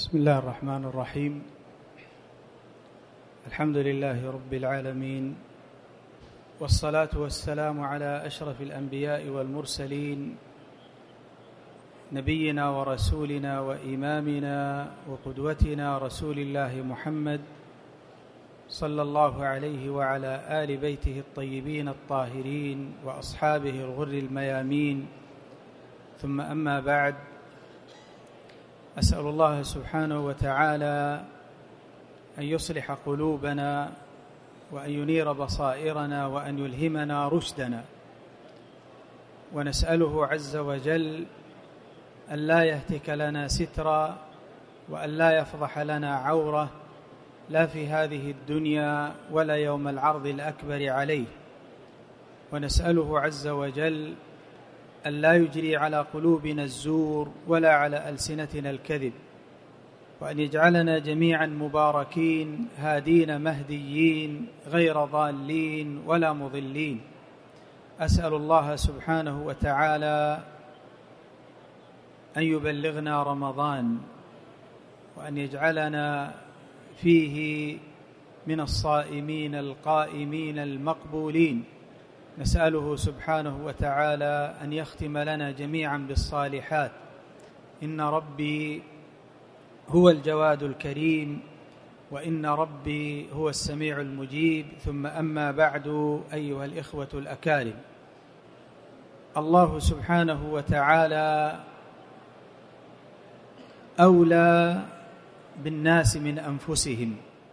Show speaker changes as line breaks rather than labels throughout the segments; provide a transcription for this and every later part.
بسم الله الرحمن الرحيم. الحمد لله رب العالمين، والصلاة والسلام على أشرف الأنبياء والمرسلين، نبينا ورسولنا وإمامنا وقدوتنا رسول الله محمد صلى الله عليه وعلى آل بيته الطيبين الطاهرين وأصحابه الغر الميامين، ثم أما بعد. أسأل الله سبحانه وتعالى أن يصلح قلوبنا وأن ينير بصائرنا وأن يلهمنا رشدنا، ونسأله عز وجل أن لا يهتك لنا سترا وأن لا يفضح لنا عورة، لا في هذه الدنيا ولا يوم العرض الأكبر عليه. ونسأله عز وجل أن لا يجري على قلوبنا الزور ولا على ألسنتنا الكذب، وأن يجعلنا جميعا مباركين هادين مهديين غير ضالين ولا مضلين. أسأل الله سبحانه وتعالى أن يبلغنا رمضان، وأن يجعلنا فيه من الصائمين القائمين المقبولين. نسأله سبحانه وتعالى أن يختم لنا جميعا بالصالحات، إن ربي هو الجواد الكريم، وإن ربي هو السميع المجيب. ثم أما بعد، أيها الإخوة الأكارم، الله سبحانه وتعالى أولى بالناس من أنفسهم،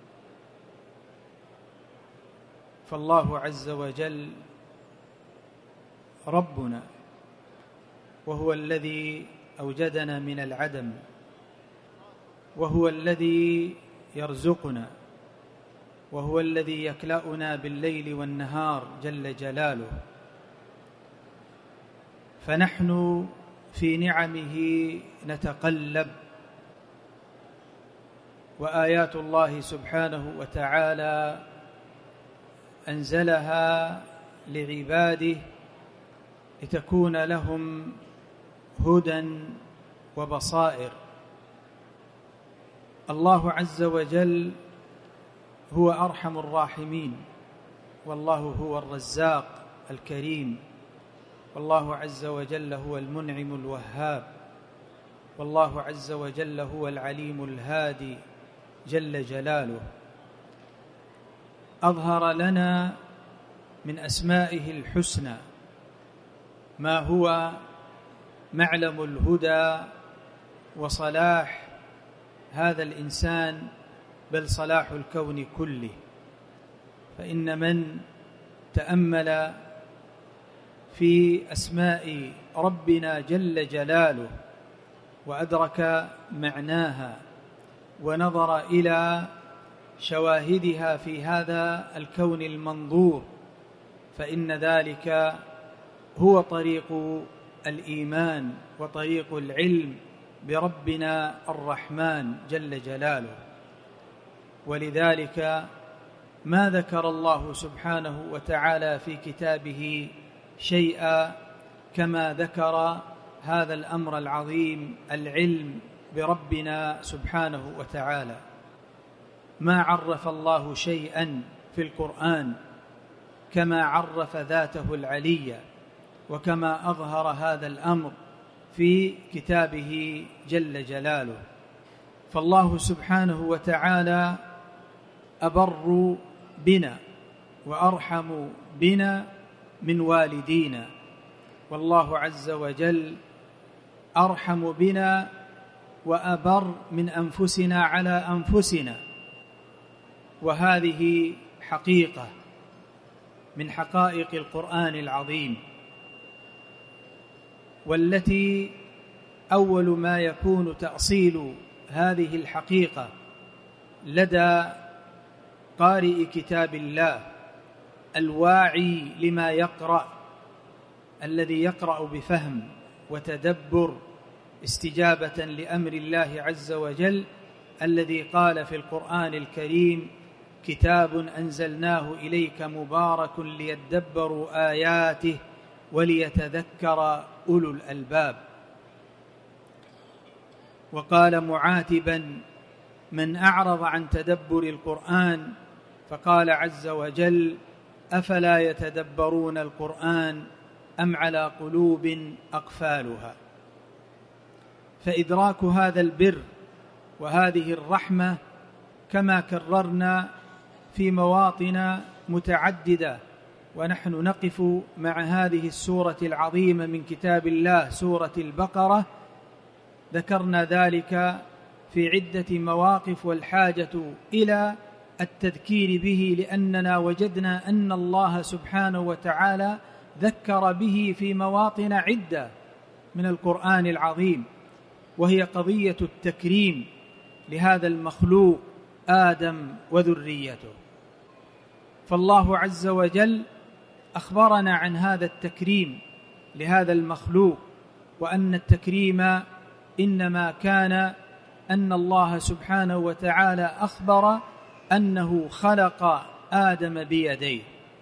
فالله عز وجل ربنا، وهو الذي أوجدنا من العدم، وهو الذي يرزقنا، وهو الذي يكلأنا بالليل والنهار جل جلاله. فنحن في نعمه نتقلب، وآيات الله سبحانه وتعالى أنزلها لعباده لتكون لهم هدى وبصائر. الله عز وجل هو أرحم الراحمين، والله هو الرزاق الكريم، والله عز وجل هو المنعم الوهاب، والله عز وجل هو العليم الهادي جل جلاله. أظهر لنا من أسمائه الحسنى ما هو معلم الهدى وصلاح هذا الإنسان، بل صلاح الكون كله. فإن من تأمل في أسماء ربنا جل جلاله وأدرك معناها ونظر إلى شواهدها في هذا الكون المنظور، فإن ذلك هو طريق الإيمان وطريق العلم بربنا الرحمن جل جلاله. ولذلك ما ذكر الله سبحانه وتعالى في كتابه شيئا كما ذكر هذا الأمر العظيم، العلم بربنا سبحانه وتعالى. ما عرف الله شيئا في القرآن كما عرف ذاته العلية، وكما أظهر هذا الأمر في كتابه جل جلاله. فالله سبحانه وتعالى أبر بنا وأرحم بنا من والدينا، والله عز وجل أرحم بنا وأبر من أنفسنا على أنفسنا. وهذه حقيقة من حقائق القرآن العظيم، والتي أول ما يكون تأصيل هذه الحقيقة لدى قارئ كتاب الله الواعي لما يقرأ، الذي يقرأ بفهم وتدبر استجابة لأمر الله عز وجل، الذي قال في القرآن الكريم: كتاب أنزلناه إليك مبارك ليدبروا آياته وليتذكر أولو الألباب. وقال معاتبا من أعرض عن تدبر القرآن، فقال عز وجل: أفلا يتدبرون القرآن أم على قلوب أقفالها. فإدراك هذا البر وهذه الرحمة كما كررنا في مواطن متعددة ونحن نقف مع هذه السورة العظيمة من كتاب الله سورة البقرة، ذكرنا ذلك في عدة مواقف، والحاجة إلى التذكير به لأننا وجدنا أن الله سبحانه وتعالى ذكر به في مواطن عدة من القرآن العظيم، وهي قضية التكريم لهذا المخلوق آدم وذريته. فالله عز وجل أخبرنا عن هذا التكريم لهذا المخلوق، وأن التكريم إنما كان أن الله سبحانه وتعالى أخبر أنه خلق آدم بيديه،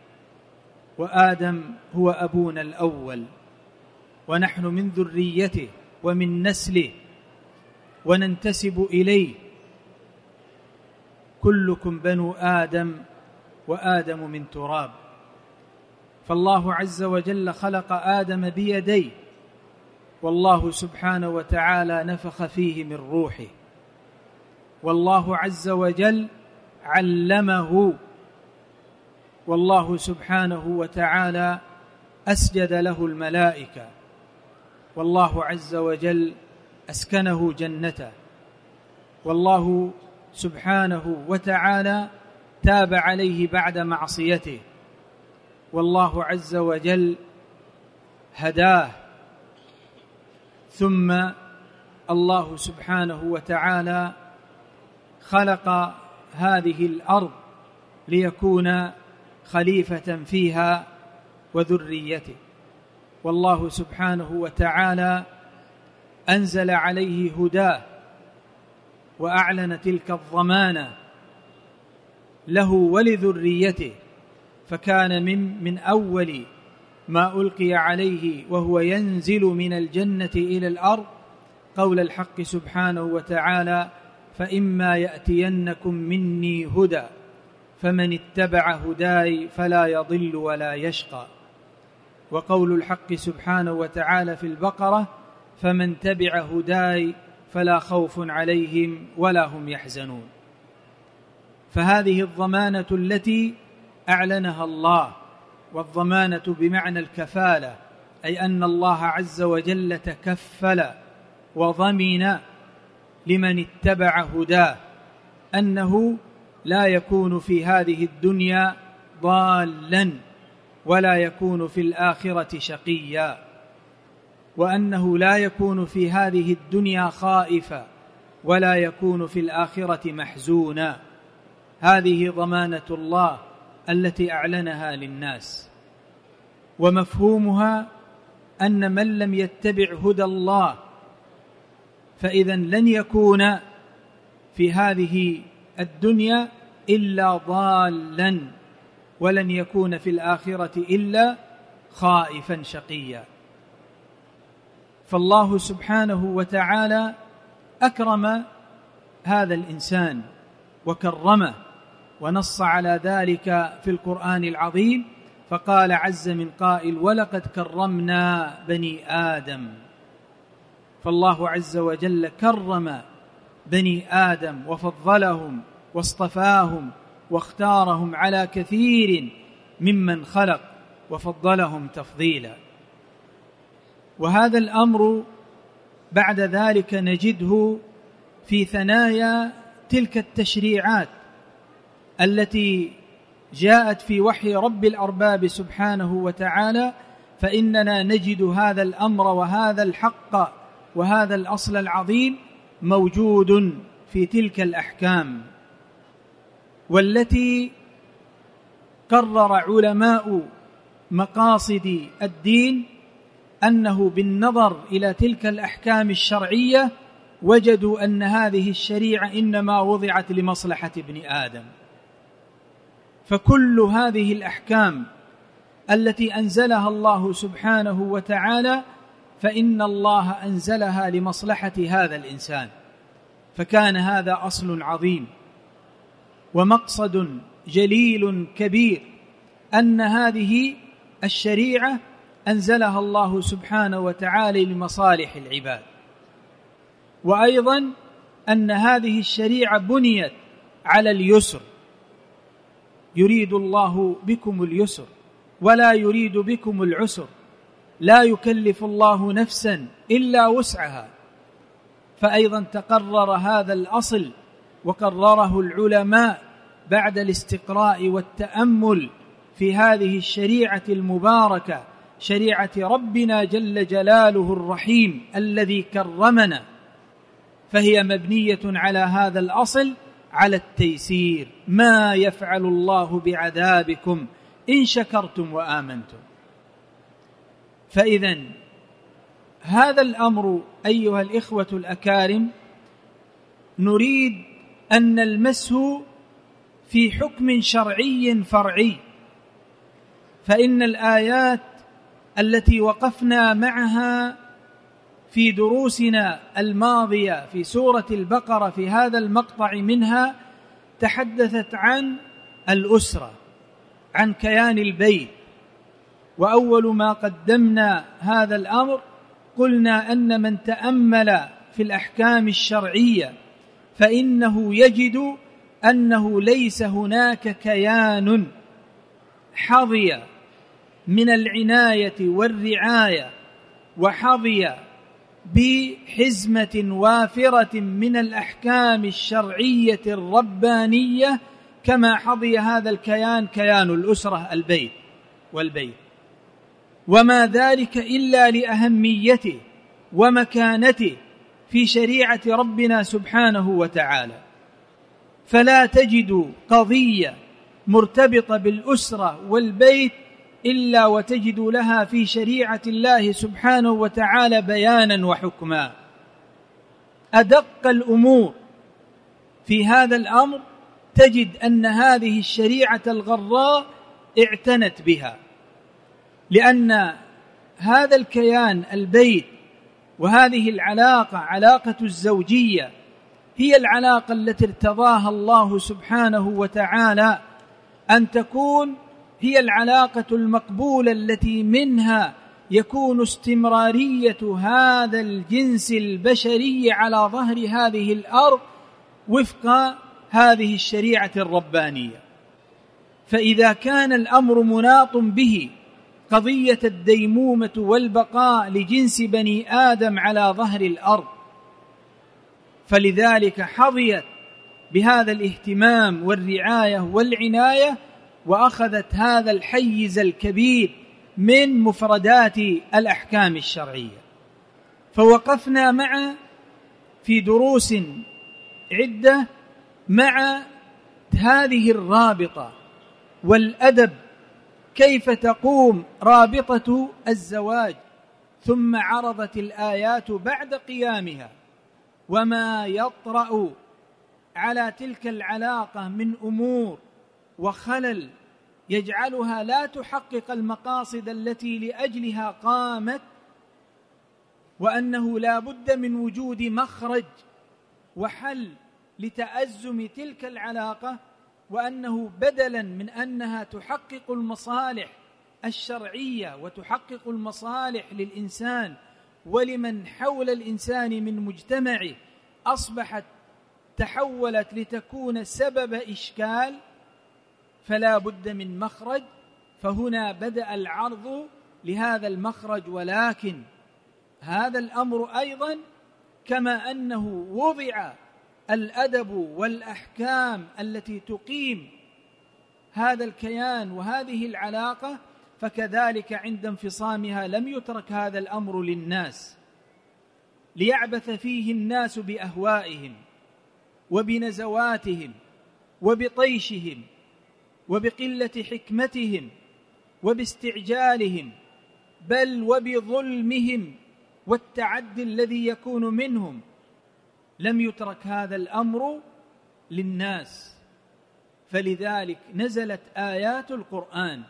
وآدم هو أبونا الأول، ونحن من ذريته ومن نسله وننتسب إليه، كلكم بنو آدم وآدم من تراب. فالله عز وجل خلق آدم بيديه، والله سبحانه وتعالى نفخ فيه من روحه، والله عز وجل علمه، والله سبحانه وتعالى أسجد له الملائكة، والله عز وجل أسكنه جنته، والله سبحانه وتعالى تاب عليه بعد معصيته، والله عز وجل هداه. ثم الله سبحانه وتعالى خلق هذه الأرض ليكون خليفة فيها وذريته، والله سبحانه وتعالى أنزل عليه هداه وأعلن تلك الضمانة له ولذريته، فكان من أول ما ألقي عليه وهو ينزل من الجنة إلى الأرض قول الحق سبحانه وتعالى: فإما يأتينكم مني هدى فمن اتبع هداي فلا يضل ولا يشقى. وقول الحق سبحانه وتعالى في البقرة: فمن تبع هداي فلا خوف عليهم ولا هم يحزنون. فهذه الضمانة التي أعلنها الله، والضمانة بمعنى الكفالة، أي أن الله عز وجل تكفل وضمن لمن اتبع هداه أنه لا يكون في هذه الدنيا ضالا ولا يكون في الآخرة شقيا، وأنه لا يكون في هذه الدنيا خائفا ولا يكون في الآخرة محزونا. هذه ضمانة الله التي أعلنها للناس، ومفهومها أن من لم يتبع هدى الله فإذا لن يكون في هذه الدنيا إلا ضالا، ولن يكون في الآخرة إلا خائفا شقيا. فالله سبحانه وتعالى أكرم هذا الإنسان وكرمه، ونص على ذلك في القرآن العظيم، فقال عز من قائل: ولقد كرمنا بني آدم. فالله عز وجل كرم بني آدم وفضلهم واصطفاهم واختارهم على كثير ممن خلق وفضلهم تفضيلا. وهذا الأمر بعد ذلك نجده في ثنايا تلك التشريعات التي جاءت في وحي رب الأرباب سبحانه وتعالى، فإننا نجد هذا الأمر وهذا الحق وهذا الأصل العظيم موجود في تلك الأحكام، والتي قرر علماء مقاصد الدين أنه بالنظر إلى تلك الأحكام الشرعية وجدوا أن هذه الشريعة إنما وضعت لمصلحة ابن آدم. فكل هذه الأحكام التي أنزلها الله سبحانه وتعالى فإن الله أنزلها لمصلحة هذا الإنسان، فكان هذا أصل عظيم ومقصد جليل كبير، أن هذه الشريعة أنزلها الله سبحانه وتعالى لمصالح العباد، وأيضا أن هذه الشريعة بنيت على اليسر، يريد الله بكم اليسر ولا يريد بكم العسر، لا يكلف الله نفسا إلا وسعها. فأيضا تقرر هذا الأصل وقرره العلماء بعد الاستقراء والتأمل في هذه الشريعة المباركة، شريعة ربنا جل جلاله الرحيم الذي كرمنا، فهي مبنية على هذا الأصل، على التيسير. ما يفعل الله بعذابكم إن شكرتم وآمنتم. فإذن هذا الأمر أيها الإخوة الأكارم نريد أن نلمسه في حكم شرعي فرعي، فإن الآيات التي وقفنا معها في دروسنا الماضية في سورة البقرة في هذا المقطع منها تحدثت عن الأسرة، عن كيان البيت. وأول ما قدمنا هذا الأمر قلنا أن من تأمل في الأحكام الشرعية فإنه يجد أنه ليس هناك كيان حظي من العناية والرعاية وحظي بحزمة وافرة من الأحكام الشرعية الربانية كما حظي هذا الكيان، كيان الأسرة، البيت والبيت، وما ذلك إلا لأهميته ومكانته في شريعة ربنا سبحانه وتعالى. فلا تجد قضية مرتبطة بالأسرة والبيت إلا وتجد لها في شريعة الله سبحانه وتعالى بيانا وحكما. أدق الأمور في هذا الأمر تجد أن هذه الشريعة الغراء اعتنت بها، لأن هذا الكيان البيت وهذه العلاقة، علاقة الزوجية، هي العلاقة التي ارتضاها الله سبحانه وتعالى أن تكون هي العلاقة المقبولة التي منها يكون استمرارية هذا الجنس البشري على ظهر هذه الأرض وفق هذه الشريعة الربانية. فإذا كان الأمر مناط به قضية الديمومة والبقاء لجنس بني آدم على ظهر الأرض، فلذلك حظيت بهذا الاهتمام والرعاية والعناية، وأخذت هذا الحيز الكبير من مفردات الأحكام الشرعية. فوقفنا في دروس عدة مع هذه الرابطة والأدب، كيف تقوم رابطة الزواج، ثم عرضت الآيات بعد قيامها وما يطرأ على تلك العلاقة من أمور وخلل يجعلها لا تحقق المقاصد التي لأجلها قامت، وأنه لا بد من وجود مخرج وحل لتأزم تلك العلاقة، وأنه بدلا من أنها تحقق المصالح الشرعية وتحقق المصالح للإنسان ولمن حول الإنسان من مجتمعه، أصبحت تحولت لتكون سبب إشكال، فلا بد من مخرج. فهنا بدأ العرض لهذا المخرج، ولكن هذا الأمر أيضا كما أنه وضع الأدب والأحكام التي تقيم هذا الكيان وهذه العلاقة، فكذلك عند انفصامها لم يترك هذا الأمر للناس ليعبث فيه الناس بأهوائهم وبنزواتهم وبطيشهم وبقلة حكمتهم وباستعجالهم، بل وبظلمهم والتعدي الذي يكون منهم. لم يترك هذا الأمر للناس، فلذلك نزلت آيات القرآن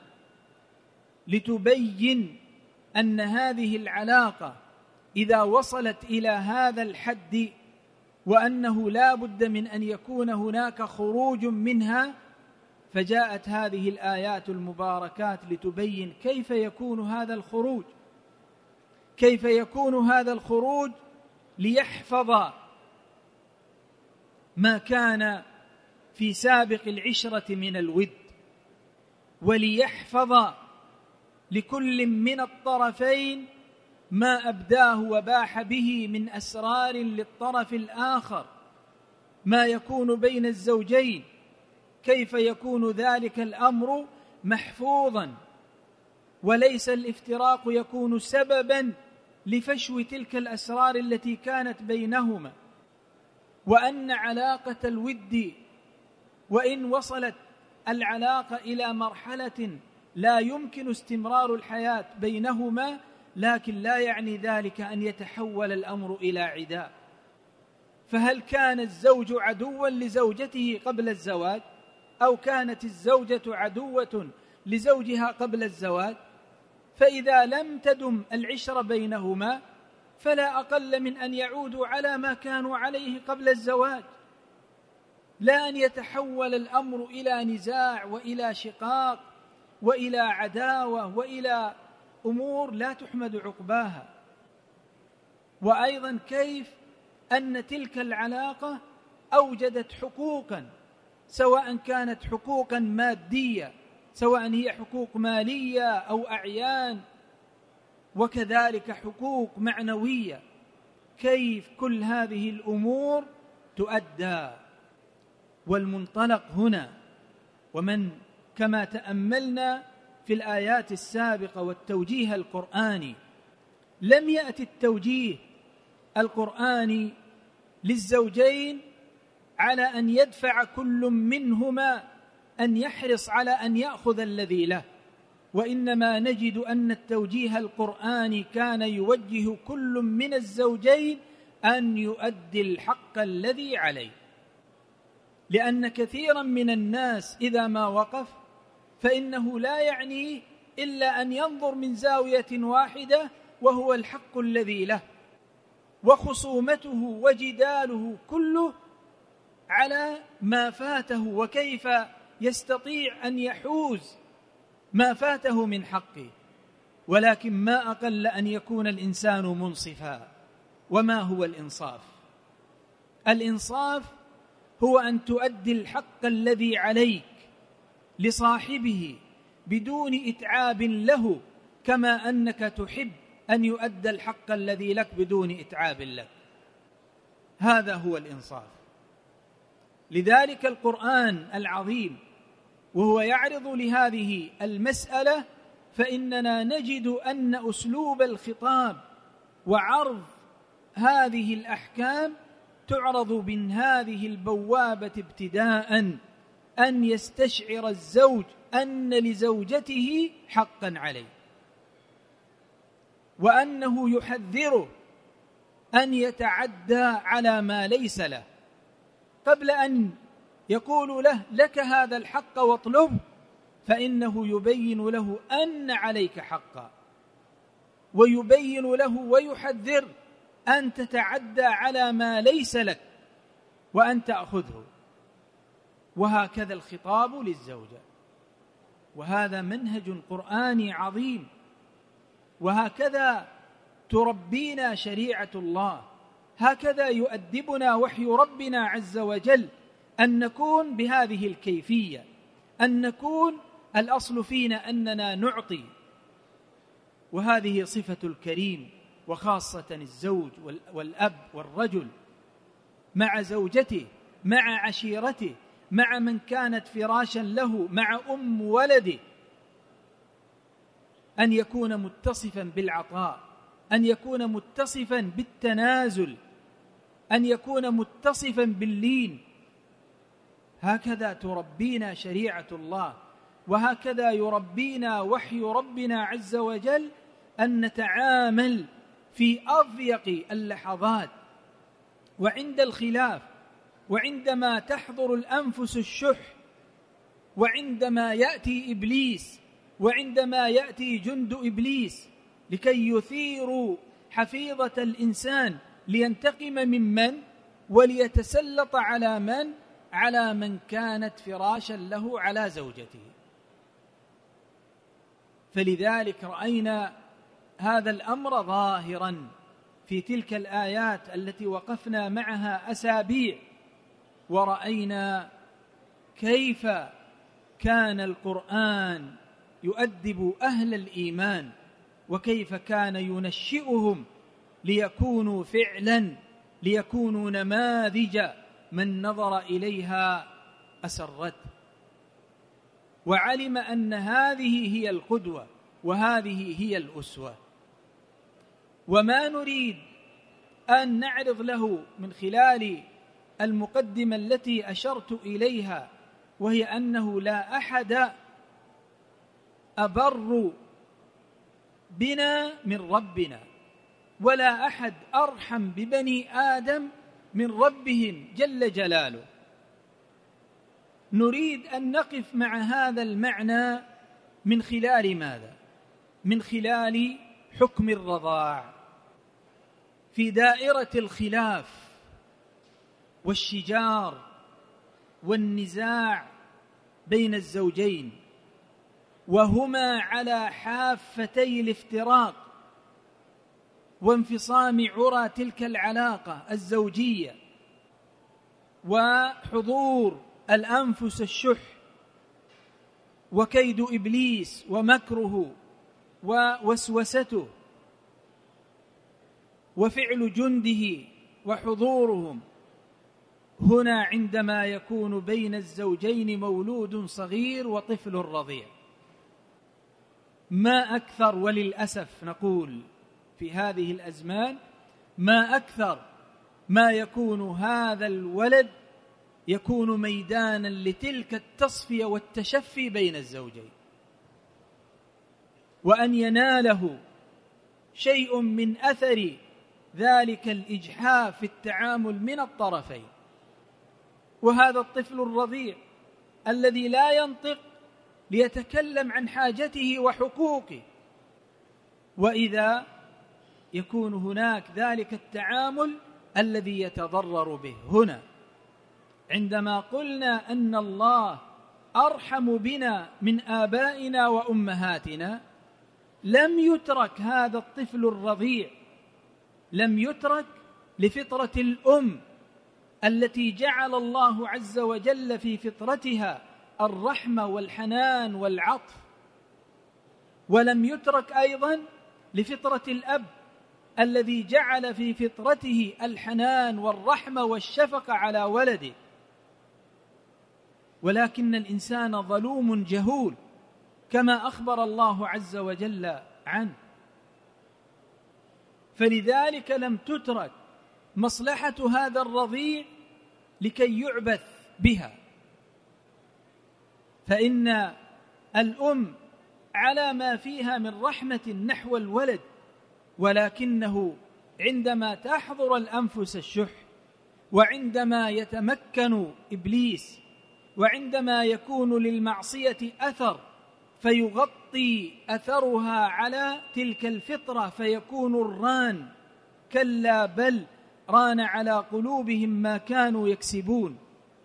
لتبين أن هذه العلاقة إذا وصلت إلى هذا الحد وأنه لا بد من أن يكون هناك خروج منها، فجاءت هذه الآيات المباركات لتبين كيف يكون هذا الخروج، كيف يكون هذا الخروج ليحفظ ما كان في سابق العشرة من الود، وليحفظ لكل من الطرفين ما أبداه وباح به من أسرار للطرف الآخر، ما يكون بين الزوجين، كيف يكون ذلك الأمر محفوظا، وليس الافتراق يكون سببا لفشو تلك الأسرار التي كانت بينهما، وأن علاقة الود وإن وصلت العلاقة إلى مرحلة لا يمكن استمرار الحياة بينهما، لكن لا يعني ذلك أن يتحول الأمر إلى عداء. فهل كان الزوج عدوا لزوجته قبل الزواج، أو كانت الزوجة عدوة لزوجها قبل الزواج؟ فإذا لم تدم العشرة بينهما فلا أقل من أن يعودوا على ما كانوا عليه قبل الزواج، لا أن يتحول الأمر إلى نزاع وإلى شقاق وإلى عداوة وإلى أمور لا تحمد عقباها. وأيضا كيف أن تلك العلاقة أوجدت حقوقا، سواء كانت حقوقا مادية، سواء هي حقوق مالية أو أعيان، وكذلك حقوق معنوية، كيف كل هذه الأمور تؤدى. والمنطلق هنا، ومن كما تأملنا في الآيات السابقة والتوجيه القرآني، لم يأتي التوجيه القرآني للزوجين على أن يدفع كل منهما أن يحرص على أن يأخذ الذي له، وإنما نجد أن التوجيه القرآني كان يوجه كل من الزوجين أن يؤدي الحق الذي عليه، لأن كثيرا من الناس إذا ما وقف فإنه لا يعني إلا أن ينظر من زاوية واحدة وهو الحق الذي له، وخصومته وجداله كله على ما فاته وكيف يستطيع أن يحوز ما فاته من حقه. ولكن ما أقل أن يكون الإنسان منصفا. وما هو الإنصاف؟ الإنصاف هو أن تؤدي الحق الذي عليك لصاحبه بدون إتعاب له، كما أنك تحب أن يؤدى الحق الذي لك بدون إتعاب لك. هذا هو الإنصاف. لذلك القرآن العظيم وهو يعرض لهذه المسألة، فإننا نجد أن أسلوب الخطاب وعرض هذه الأحكام تعرض من هذه البوابة ابتداءً، أن يستشعر الزوج أن لزوجته حقاً عليه، وأنه يحذره أن يتعدى على ما ليس له، قبل أن يقول له لك هذا الحق واطلبه، فإنه يبين له أن عليك حقا، ويبين له ويحذر أن تتعدى على ما ليس لك وأن تأخذه. وهكذا الخطاب للزوجة، وهذا منهج قرآني عظيم، وهكذا تربينا شريعة الله، هكذا يؤدبنا وحي ربنا عز وجل، أن نكون بهذه الكيفية، أن نكون الأصل فينا أننا نعطي، وهذه صفة الكريم، وخاصة الزوج والأب والرجل مع زوجته، مع عشيرته، مع من كانت فراشا له، مع ولده، أن يكون متصفا بالعطاء، أن يكون متصفا بالتنازل، أن يكون متصفا باللين. هكذا تربينا شريعة الله، وهكذا يربينا وحي ربنا عز وجل، أن نتعامل في أضيق اللحظات، وعند الخلاف، وعندما تحضر الأنفس الشح، وعندما يأتي إبليس، وعندما يأتي جند إبليس لكي يثيروا حفيظة الإنسان لينتقم وليتسلط على من كانت فراشا له على زوجته. فلذلك رأينا هذا الأمر ظاهرا في تلك الآيات التي وقفنا معها أسابيع، ورأينا كيف كان القرآن يؤدب أهل الإيمان، وكيف كان ينشئهم ليكونوا فعلا، ليكونوا نماذج من نظر إليها أسرته، وعلم أن هذه هي القدوة وهذه هي الأسوة. وما نريد أن نعرض له من خلال المقدمة التي أشرت إليها، وهي أنه لا أحد أبر بنا من ربنا، ولا أحد أرحم ببني آدم من ربهم جل جلاله. نريد أن نقف مع هذا المعنى من خلال ماذا؟ من خلال حكم الرضاع في دائرة الخلاف والشجار والنزاع بين الزوجين، وهما على حافتي الافتراق وانفصام عرى تلك العلاقة الزوجية، وحضور الأنفس الشح وكيد إبليس ومكره ووسوسته وفعل جنده وحضورهم. هنا عندما يكون بين الزوجين مولود صغير وطفل رضيع، ما أكثر، وللأسف نقول في هذه الأزمان، ما أكثر ما يكون هذا الولد يكون ميدانا لتلك التصفية والتشفي بين الزوجين، وأن يناله شيء من أثر ذلك الإجحاف في التعامل من الطرفين. وهذا الطفل الرضيع الذي لا ينطق ليتكلم عن حاجته وحقوقه، وإذا يكون هناك ذلك التعامل الذي يتضرر به. هنا عندما قلنا أن الله أرحم بنا من آبائنا وأمهاتنا، لم يترك هذا الطفل الرضيع، لم يترك لفطرة الأم التي جعل الله عز وجل في فطرتها الرحمة والحنان والعطف، ولم يترك أيضا لفطرة الأب الذي جعل في فطرته الحنان والرحمة والشفقة على ولده. ولكن الإنسان ظلوم جهول كما أخبر الله عز وجل عنه، فلذلك لم تترك مصلحة هذا الرضيع لكي يعبث بها، فإن الأم على ما فيها من رحمة نحو الولد، ولكنه عندما تحضر الأنفس الشح، وعندما يتمكن إبليس، وعندما يكون للمعصية أثر فيغطي أثرها على تلك الفطرة فيكون الران، كلا بل ران على قلوبهم ما كانوا يكسبون.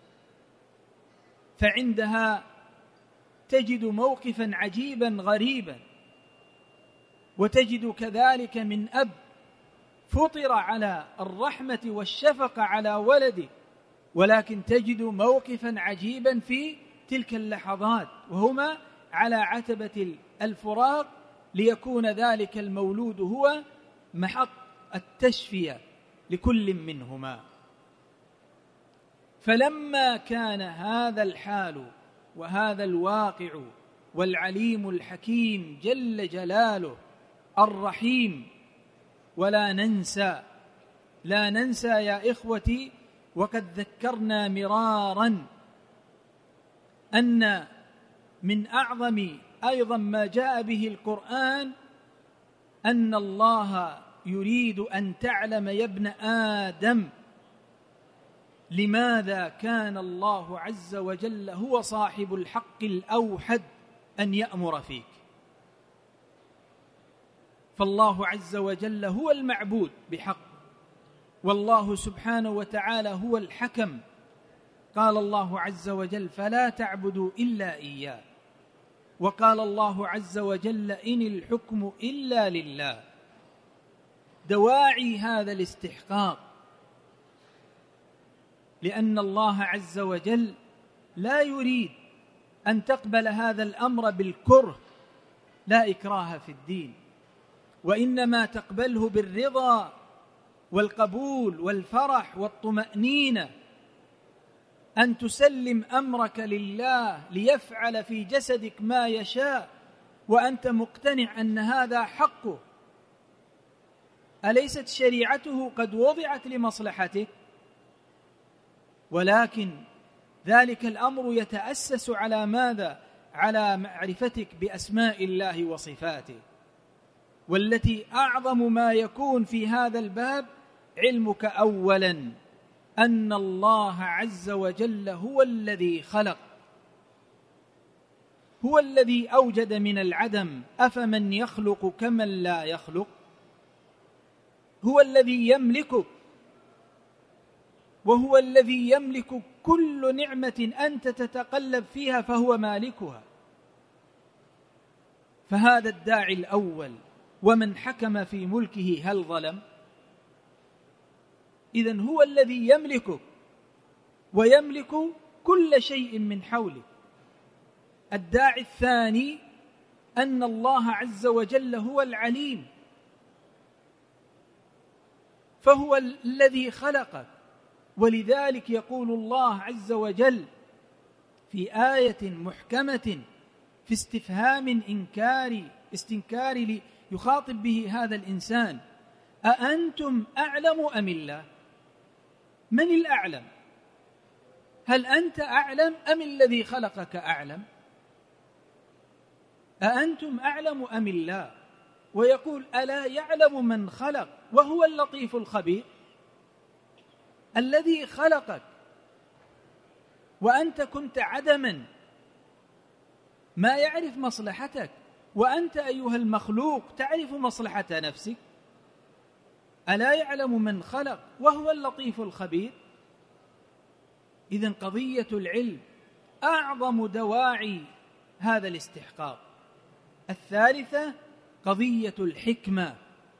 فعندها تجد موقفا عجيبا غريبا، وتجد كذلك من أب فطر على الرحمة والشفقة على ولده، ولكن تجد موقفا عجيبا في تلك اللحظات وهما على عتبة الفراق، ليكون ذلك المولود هو محط التشفية لكل منهما. فلما كان هذا الحال وهذا الواقع، والعليم الحكيم جل جلاله الرحيم، ولا ننسى يا إخوتي، وقد ذكرنا مرارا أن من أعظم أيضا ما جاء به القرآن أن الله يريد أن تعلم يا ابن آدم لماذا كان الله عز وجل هو صاحب الحق الأوحد أن يأمر فيك. فالله عز وجل هو المعبود بحق، والله سبحانه وتعالى هو الحكم. قال الله عز وجل: فلا تعبدوا إلا إياه. وقال الله عز وجل: إن الحكم إلا لله. دواعي هذا الاستحقاق، لأن الله عز وجل لا يريد أن تقبل هذا الأمر بالكره، لا إكراه في الدين، وإنما تقبله بالرضا والقبول والفرح والطمأنينة، أن تسلم أمرك لله ليفعل في جسدك ما يشاء وأنت مقتنع أن هذا حقه. أليست شريعته قد وضعت لمصلحتك؟ ولكن ذلك الأمر يتأسس على ماذا؟ على معرفتك بأسماء الله وصفاته، والتي أعظم ما يكون في هذا الباب علمك أولا أن الله عز وجل هو الذي خلق، هو الذي أوجد من العدم. أفمن يخلق كمن لا يخلق؟ هو الذي يملكك، وهو الذي يملك كل نعمة أنت تتقلب فيها فهو مالكها. فهذا الداعي الأول. ومن حكم في ملكه هل ظلم؟ إذن هو الذي يملكك ويملك كل شيء من حولك. الداعي الثاني أن الله عز وجل هو العليم، فهو الذي خلقك. ولذلك يقول الله عز وجل في آية محكمة في استفهام استنكاري يخاطب به هذا الإنسان: أأنتم أعلم أم الله؟ من الأعلم؟ هل أنت أعلم أم الذي خلقك أعلم؟ أأنتم أعلم أم الله؟ ويقول: ألا يعلم من خلق وهو اللطيف الخبير. الذي خلقك وأنت كنت عدما ما يعرف مصلحتك، وأنت أيها المخلوق تعرف مصلحة نفسك. ألا يعلم من خلق وهو اللطيف الخبير. إذن قضية العلم أعظم دواعي هذا الاستحقاق. الثالثة قضية الحكمة،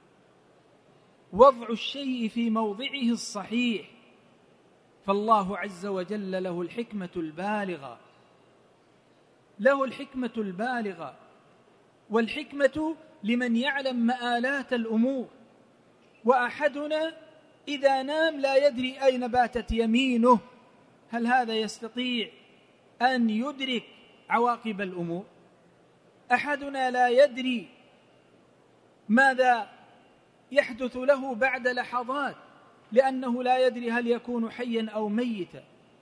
وضع الشيء في موضعه الصحيح. فالله عز وجل له الحكمة البالغة، له الحكمة البالغة. والحكمة لمن يعلم مآلات الأمور. وأحدنا إذا نام لا يدري أين باتت يمينه. هل هذا يستطيع أن يدرك عواقب الأمور؟ أحدنا لا يدري ماذا يحدث له بعد لحظات، لأنه لا يدري هل يكون حيا أو ميتا.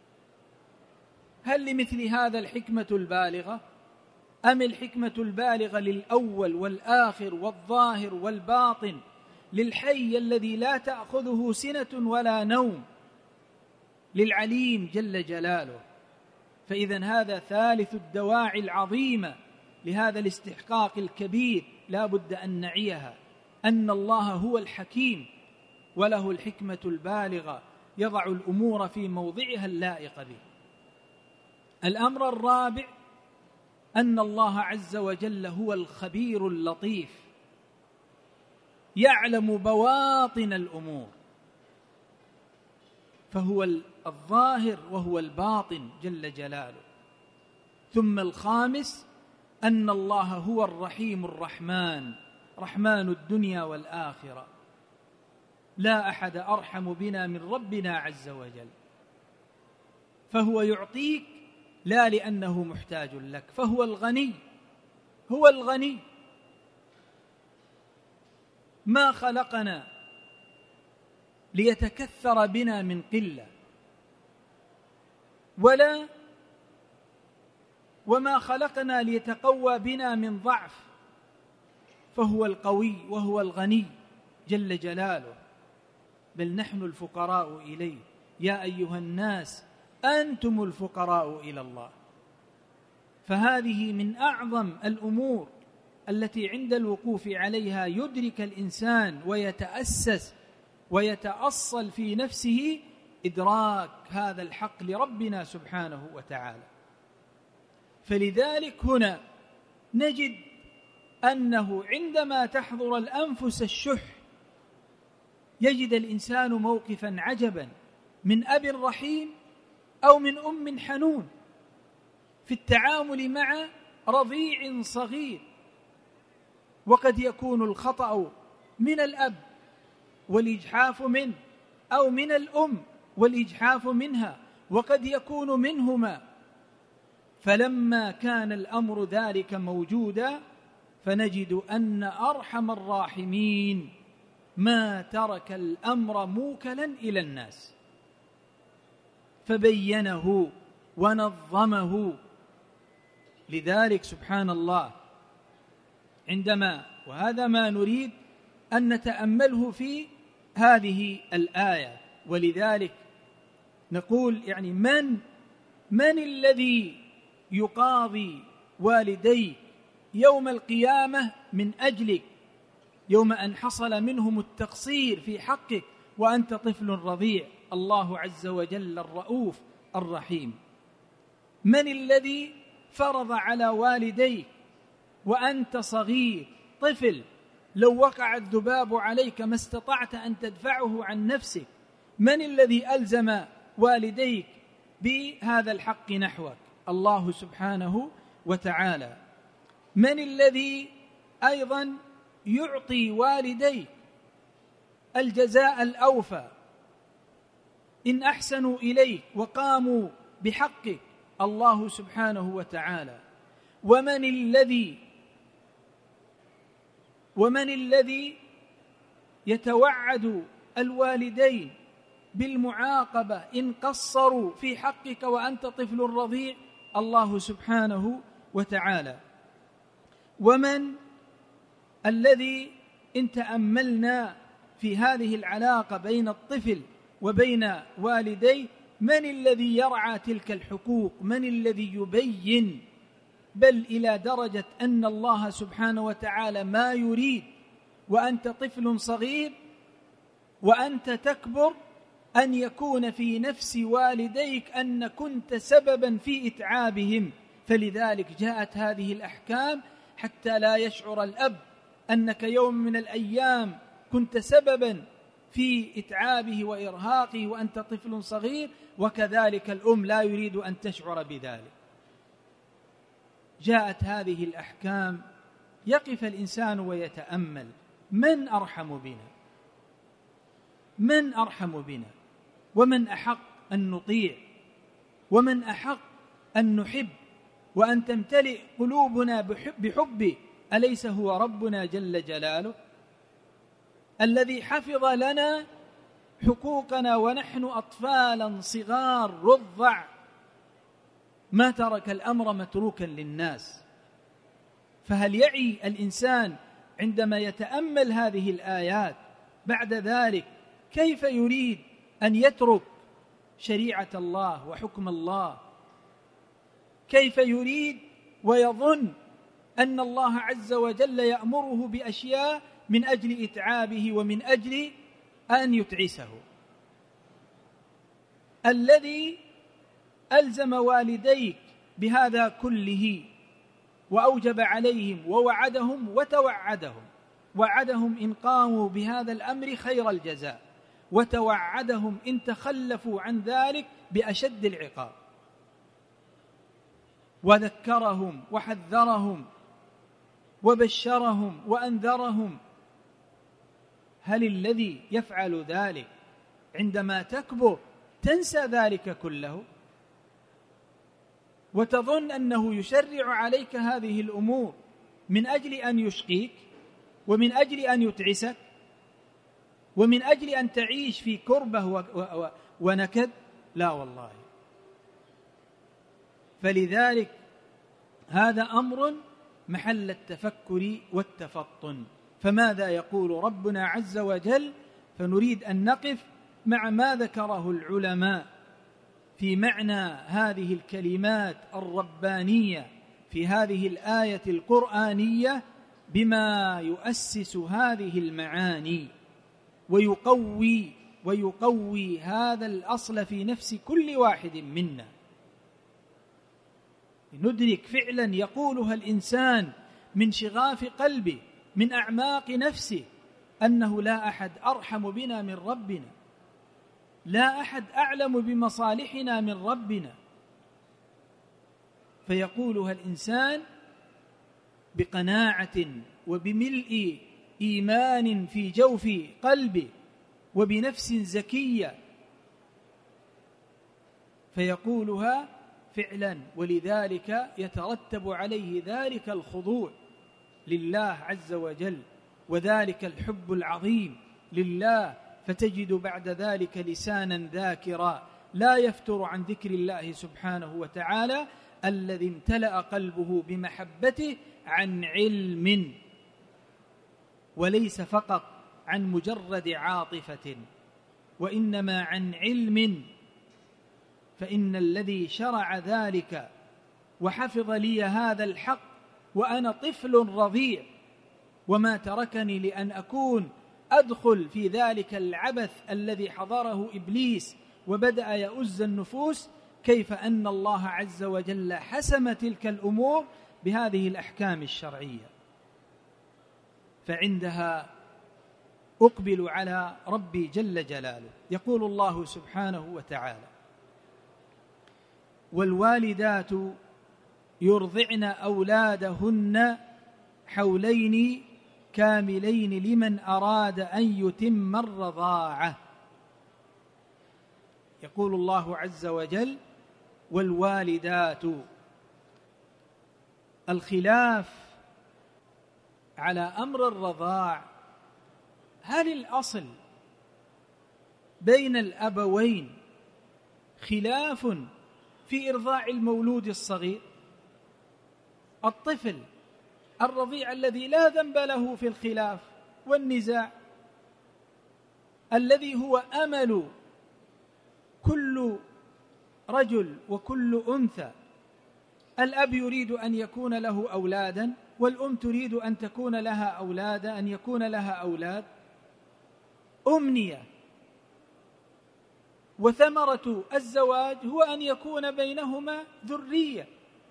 هل لمثل هذا الحكمة البالغة؟ أم الحكمة البالغة للأول والآخر والظاهر والباطن، للحي الذي لا تأخذه سنة ولا نوم، للعليم جل جلاله؟ فإذن هذا ثالث الدواعي العظيمة لهذا الاستحقاق الكبير، لا بد أن نعيها، أن الله هو الحكيم وله الحكمة البالغة، يضع الأمور في موضعها اللائق به. الأمر الرابع أن الله عز وجل هو الخبير اللطيف، يعلم بواطن الأمور، فهو الظاهر وهو الباطن جل جلاله. ثم الخامس أن الله هو الرحيم الرحمن، رحمن الدنيا والآخرة. لا أحد أرحم بنا من ربنا عز وجل، فهو يعطيك لا لأنه محتاج لك، فهو الغني، هو الغني. ما خلقنا ليتكثر بنا من قلة، وما خلقنا ليتقوى بنا من ضعف، فهو القوي وهو الغني جل جلاله. بل نحن الفقراء إليه، يا أيها الناس أنتم الفقراء إلى الله. فهذه من أعظم الأمور التي عند الوقوف عليها يدرك الإنسان ويتأسس ويتأصل في نفسه إدراك هذا الحق لربنا سبحانه وتعالى. فلذلك هنا نجد أنه عندما تحضر الأنفس الشح يجد الإنسان موقفا عجبا من أب رحيم أو من أم حنون في التعامل مع رضيع صغير، وقد يكون الخطأ من الأب والإجحاف منه، أو من الأم والإجحاف منها، وقد يكون منهما. فلما كان الأمر ذلك موجودا فنجد أن أرحم الراحمين ما ترك الأمر موكلا إلى الناس فبينه ونظمه. لذلك سبحان الله وهذا ما نريد أن نتأمله في هذه الآية. ولذلك نقول يعني من الذي يقاضي والديه يوم القيامة من أجلك يوم أن حصل منهم التقصير في حقك وأنت طفل رضيع؟ الله عز وجل الرؤوف الرحيم. من الذي فرض على والديك وأنت صغير طفل لو وقع الذباب عليك ما استطعت أن تدفعه عن نفسك؟ من الذي ألزم والديك بهذا الحق نحوك؟ الله سبحانه وتعالى. من الذي أيضا يعطي والديك الجزاء الأوفى إن أحسنوا إليك وقاموا بحقك؟ الله سبحانه وتعالى. ومن الذي يتوعد الوالدين بالمعاقبة إن قصروا في حقك وأنت طفل رضيع؟ الله سبحانه وتعالى. ومن الذي إن تأملنا في هذه العلاقة بين الطفل وبين والديه من الذي يرعى تلك الحقوق؟ من الذي يبين؟ بل إلى درجة أن الله سبحانه وتعالى ما يريد وأنت طفل صغير وأنت تكبر أن يكون في نفس والديك أن كنت سببا في إتعابهم. فلذلك جاءت هذه الأحكام حتى لا يشعر الأب أنك يوم من الأيام كنت سببا في إتعابه وإرهاقه وأنت طفل صغير، وكذلك الأم لا يريد أن تشعر بذلك. جاءت هذه الأحكام يقف الإنسان ويتأمل من أرحم بنا؟ من أرحم بنا؟ ومن أحق أن نطيع؟ ومن أحق أن نحب وأن تمتلئ قلوبنا بحبه؟ أليس هو ربنا جل جلاله الذي حفظ لنا حقوقنا ونحن أطفالا صغار رضع؟ ما ترك الأمر متروكا للناس. فهل يعي الإنسان عندما يتأمل هذه الآيات بعد ذلك كيف يريد أن يترك شريعة الله وحكم الله؟ كيف يريد ويظن أن الله عز وجل يأمره بأشياء من أجل إتعابه ومن أجل أن يتعسه؟ الذي ألزم والديك بهذا كله وأوجب عليهم ووعدهم وتوعدهم، وعدهم إن قاموا بهذا الأمر خير الجزاء، وتوعدهم إن تخلفوا عن ذلك بأشد العقاب، وذكرهم وحذرهم وبشرهم وأنذرهم. هل الذي يفعل ذلك عندما تكبر تنسى ذلك كله وتظن أنه يشرع عليك هذه الأمور من أجل أن يشقيك ومن أجل أن يتعسك ومن أجل أن تعيش في كربة ونكد؟ لا والله. فلذلك هذا أمر محل التفكر والتفطن. فماذا يقول ربنا عز وجل؟ فنريد أن نقف مع ما ذكره العلماء في معنى هذه الكلمات الربانية في هذه الآية القرآنية بما يؤسس هذه المعاني. ويقوي هذا الأصل في نفس كل واحد منا، ندرك فعلا يقولها الإنسان من شغاف قلبه من أعماق نفسه أنه لا أحد أرحم بنا من ربنا، لا أحد أعلم بمصالحنا من ربنا، فيقولها الإنسان بقناعة وبملء إيمان في جوف قلبه وبنفس زكية، فيقولها فعلا، ولذلك يترتب عليه ذلك الخضوع لله عز وجل وذلك الحب العظيم لله، فتجد بعد ذلك لسانا ذاكرا لا يفتر عن ذكر الله سبحانه وتعالى الذي امتلأ قلبه بمحبته عن علم، وليس فقط عن مجرد عاطفة، وإنما عن علم. فإن الذي شرع ذلك وحفظ لي هذا الحق وأنا طفل رضيع، وما تركني لأن أكون أدخل في ذلك العبث الذي حضره إبليس وبدأ يؤز النفوس، كيف أن الله عز وجل حسم تلك الأمور بهذه الأحكام الشرعية، فعندها أقبل على ربي جل جلاله. يقول الله سبحانه وتعالى: والوالدات يرضعن أولادهن حولين كاملين لمن أراد أن يتم الرضاعة. يقول الله عز وجل: والوالدات. الخلاف على أمر الرضاع، هل الأصل بين الأبوين خلاف في إرضاع المولود الصغير؟ الطفل الرضيع الذي لا ذنب له في الخلاف والنزاع، الذي هو أمل كل رجل وكل أنثى، الأب يريد أن يكون له أولادا، والأم تريد أن تكون لها أولادا، أن يكون لها أولاد، أمنية. وثمرة الزواج هو أن يكون بينهما ذرية.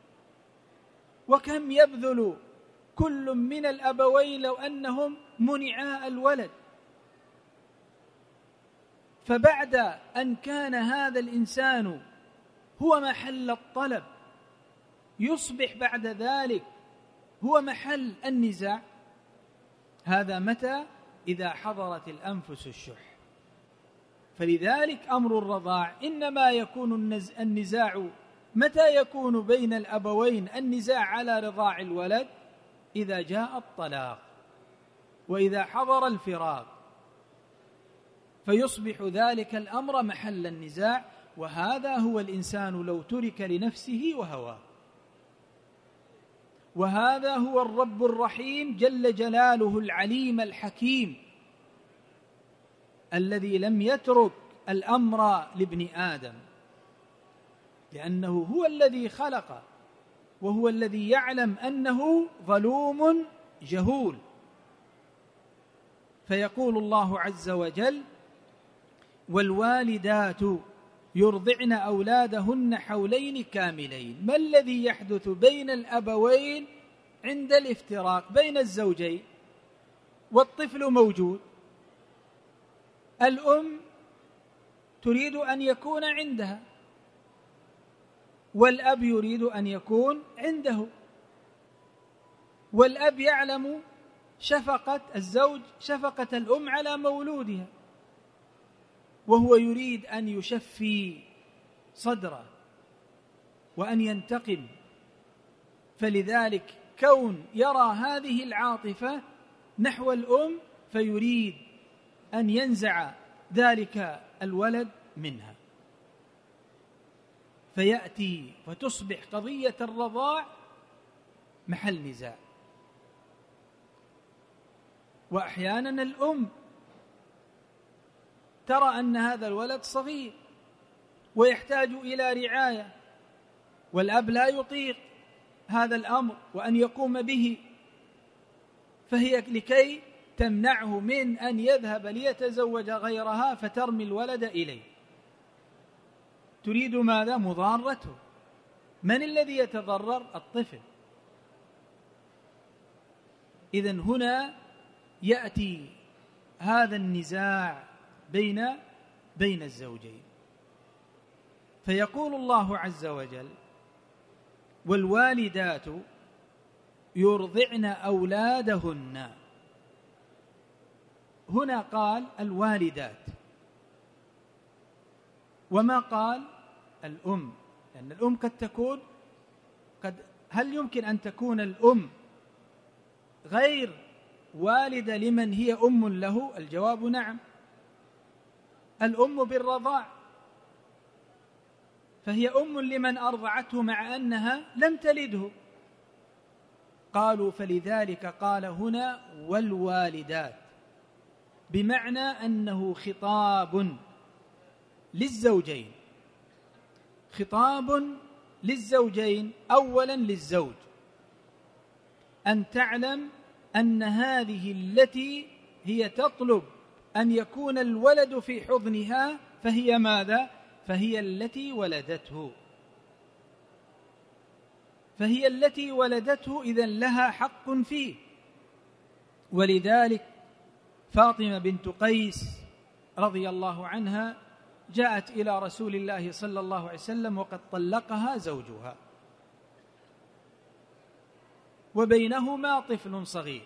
وكم يبذل كل من الأبوين لو أنهم منعا الولد، فبعد أن كان هذا الإنسان هو محل الطلب يصبح بعد ذلك هو محل النزاع. هذا متى؟ إذا حضرت الأنفس الشح. فلذلك أمر الرضاع إنما يكون النزاع متى يكون بين الأبوين النزاع على رضاع الولد؟ إذا جاء الطلاق وإذا حضر الفراق، فيصبح ذلك الأمر محل النزاع. وهذا هو الإنسان لو ترك لنفسه وهواه، وهذا هو الرب الرحيم جل جلاله العليم الحكيم الذي لم يترك الأمر لابن آدم، لأنه هو الذي خلق وهو الذي يعلم أنه ظلوم جهول. فيقول الله عز وجل: والوالدات يرضعن أولادهن حولين كاملين. ما الذي يحدث بين الأبوين عند الافتراق بين الزوجين والطفل موجود؟ الأم تريد أن يكون عندها، والأب يريد أن يكون عنده، والأب يعلم شفقة الزوج، شفقة الأم على مولودها، وهو يريد أن يشفي صدره وأن ينتقم. فلذلك كون يرى هذه العاطفة نحو الأم فيريد أن ينزع ذلك الولد منها، فيأتي وتصبح قضية الرضاع محل نزاع. وأحيانا الأم ترى أن هذا الولد صغير ويحتاج إلى رعاية، والأب لا يطيق هذا الأمر وأن يقوم به، فهي لكي تمنعه من أن يذهب ليتزوج غيرها فترمي الولد إليه. تريد ماذا؟ مضارته. من الذي يتضرر؟ الطفل. إذن هنا يأتي هذا النزاع بين الزوجين، فيقول الله عز وجل: والوالدات يرضعن أولادهن. هنا قال الوالدات، وما قال الأم، لأن الأم هل يمكن أن تكون الأم غير والدة لمن هي أم له؟ الجواب نعم، الأم بالرضاع، فهي أم لمن أرضعته مع أنها لم تلده. قالوا فلذلك قال هنا والوالدات، بمعنى أنه خطاب للزوجين، خطاب للزوجين. أولا للزوج أن تعلم أن هذه التي هي تطلب أن يكون الولد في حضنها فهي ماذا؟ فهي التي ولدته، فهي التي ولدته، إذن لها حق فيه. ولذلك فاطمة بنت قيس رضي الله عنها جاءت إلى رسول الله صلى الله عليه وسلم وقد طلقها زوجها، وبينهما طفل صغير،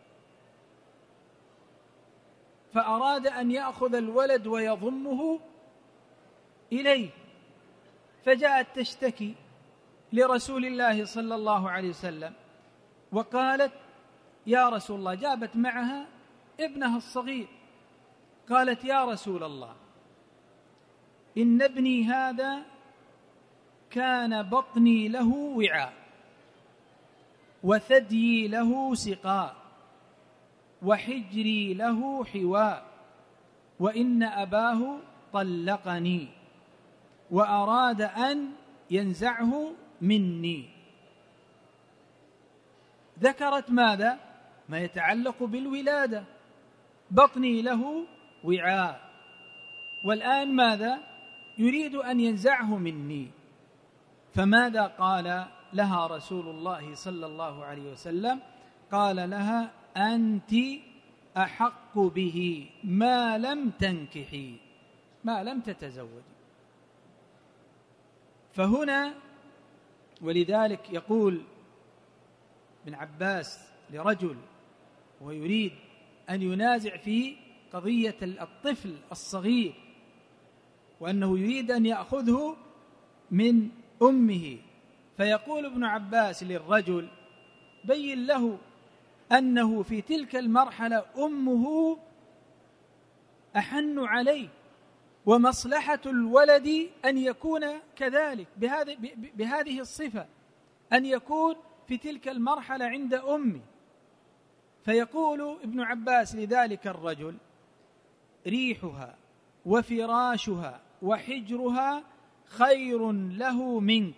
فأراد أن يأخذ الولد ويضمه إليه، فجاءت تشتكي لرسول الله صلى الله عليه وسلم وقالت: يا رسول الله، جابت معها ابنها الصغير، قالت: يا رسول الله، إن ابني هذا كان بطني له وعاء، وثديي له سقاء، وحجري له حواء، وإن أباه طلقني وأراد أن ينزعه مني. ذكرت ماذا؟ ما يتعلق بالولادة، بطني له وعاء، والآن ماذا؟ يريد أن ينزعه مني. فماذا قال لها رسول الله صلى الله عليه وسلم؟ قال لها: أنت أحق به ما لم تنكحي، ما لم تتزوجي. فهنا ولذلك يقول ابن عباس لرجل ويريد أن ينازع في قضية الطفل الصغير، وأنه يريد أن يأخذه من أمه، فيقول ابن عباس للرجل: بين له أنه في تلك المرحلة أمه أحن عليه، ومصلحة الولد أن يكون كذلك بهذه الصفة، أن يكون في تلك المرحلة عند أمه. فيقول ابن عباس لذلك الرجل: ريحها وفراشها وحجرها خير له منك.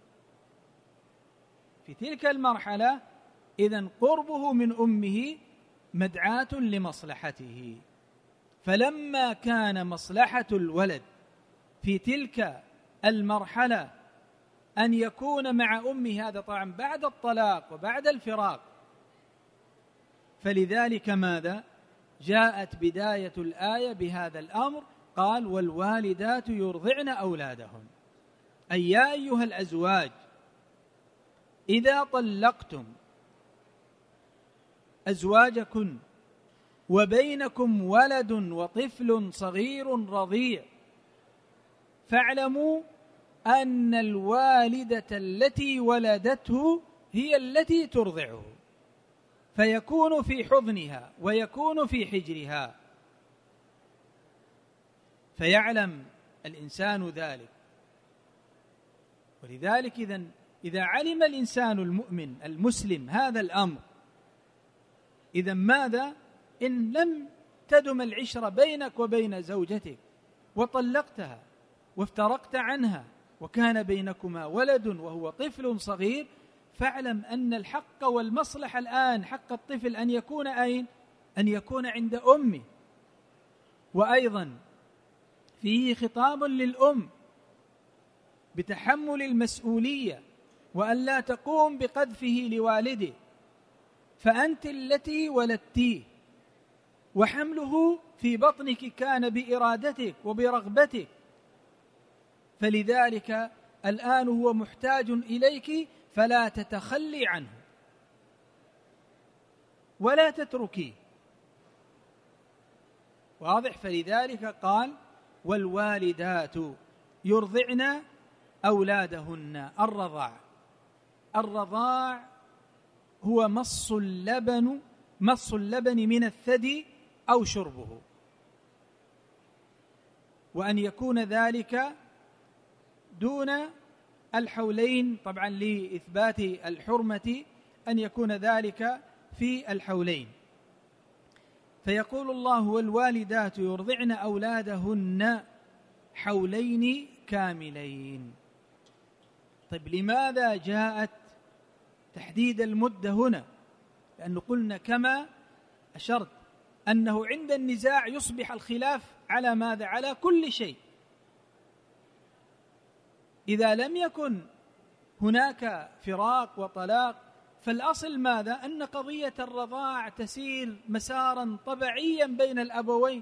في تلك المرحلة إذن قربه من أمه مدعاة لمصلحته. فلما كان مصلحة الولد في تلك المرحلة أن يكون مع أمه، هذا طبعا بعد الطلاق وبعد الفراق، فلذلك ماذا؟ جاءت بداية الآية بهذا الأمر، قال: والوالدات يرضعن أولادهن، أي يا أيها الأزواج إذا طلقتم أزواجكن وبينكم ولد وطفل صغير رضيع، فاعلموا أن الوالدة التي ولدته هي التي ترضعه، فيكون في حضنها ويكون في حجرها، فيعلم الإنسان ذلك. ولذلك إذا علم الإنسان المؤمن المسلم هذا الأمر، إذا ماذا؟ إن لم تدم العشرة بينك وبين زوجتك وطلقتها وافترقت عنها وكان بينكما ولد وهو طفل صغير، فاعلم أن الحق والمصلحة الآن حق الطفل أن يكون أين؟ أن يكون عند أمه. وأيضا فيه خطاب للأم بتحمل المسؤولية وأن لا تقوم بقذفه لوالده، فأنت التي ولدتيه، وحمله في بطنك كان بإرادتك وبرغبتك، فلذلك الآن هو محتاج إليك، فلا تتخلي عنه ولا تتركيه. واضح؟ فلذلك قال والوالدات يرضعن أولادهن. الرضاع هو مص اللبن من الثدي أو شربه، وأن يكون ذلك دون الحولين، طبعا لإثبات الحرمة أن يكون ذلك في الحولين. فيقول الله والوالدات يرضعن أولادهن حولين كاملين. طيب لماذا جاءت تحديد المدة هنا؟ لأنه قلنا كما أشرت أنه عند النزاع يصبح الخلاف على ماذا؟ على كل شيء. إذا لم يكن هناك فراق وطلاق فالأصل ماذا؟ أن قضية الرضاع تسير مسارا طبيعيا بين الأبوين،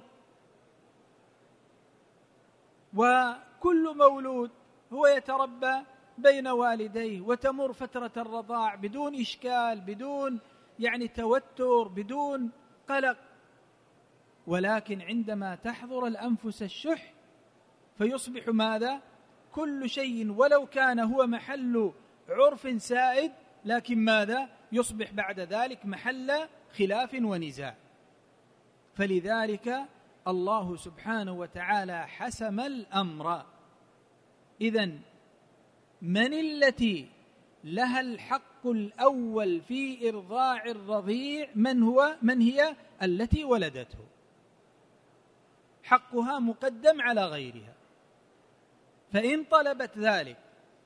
وكل مولود هو يتربى بين والديه، وتمر فترة الرضاع بدون إشكال، بدون توتر، بدون قلق. ولكن عندما تحضر الأنفس الشح فيصبح ماذا؟ كل شيء ولو كان هو محل عرف سائد، لكن ماذا؟ يصبح بعد ذلك محل خلاف ونزاع. فلذلك الله سبحانه وتعالى حسم الأمر. إذن من التي لها الحق الأول في إرضاع الرضيع؟ من هي؟ التي ولدته، حقها مقدم على غيرها. فإن طلبت ذلك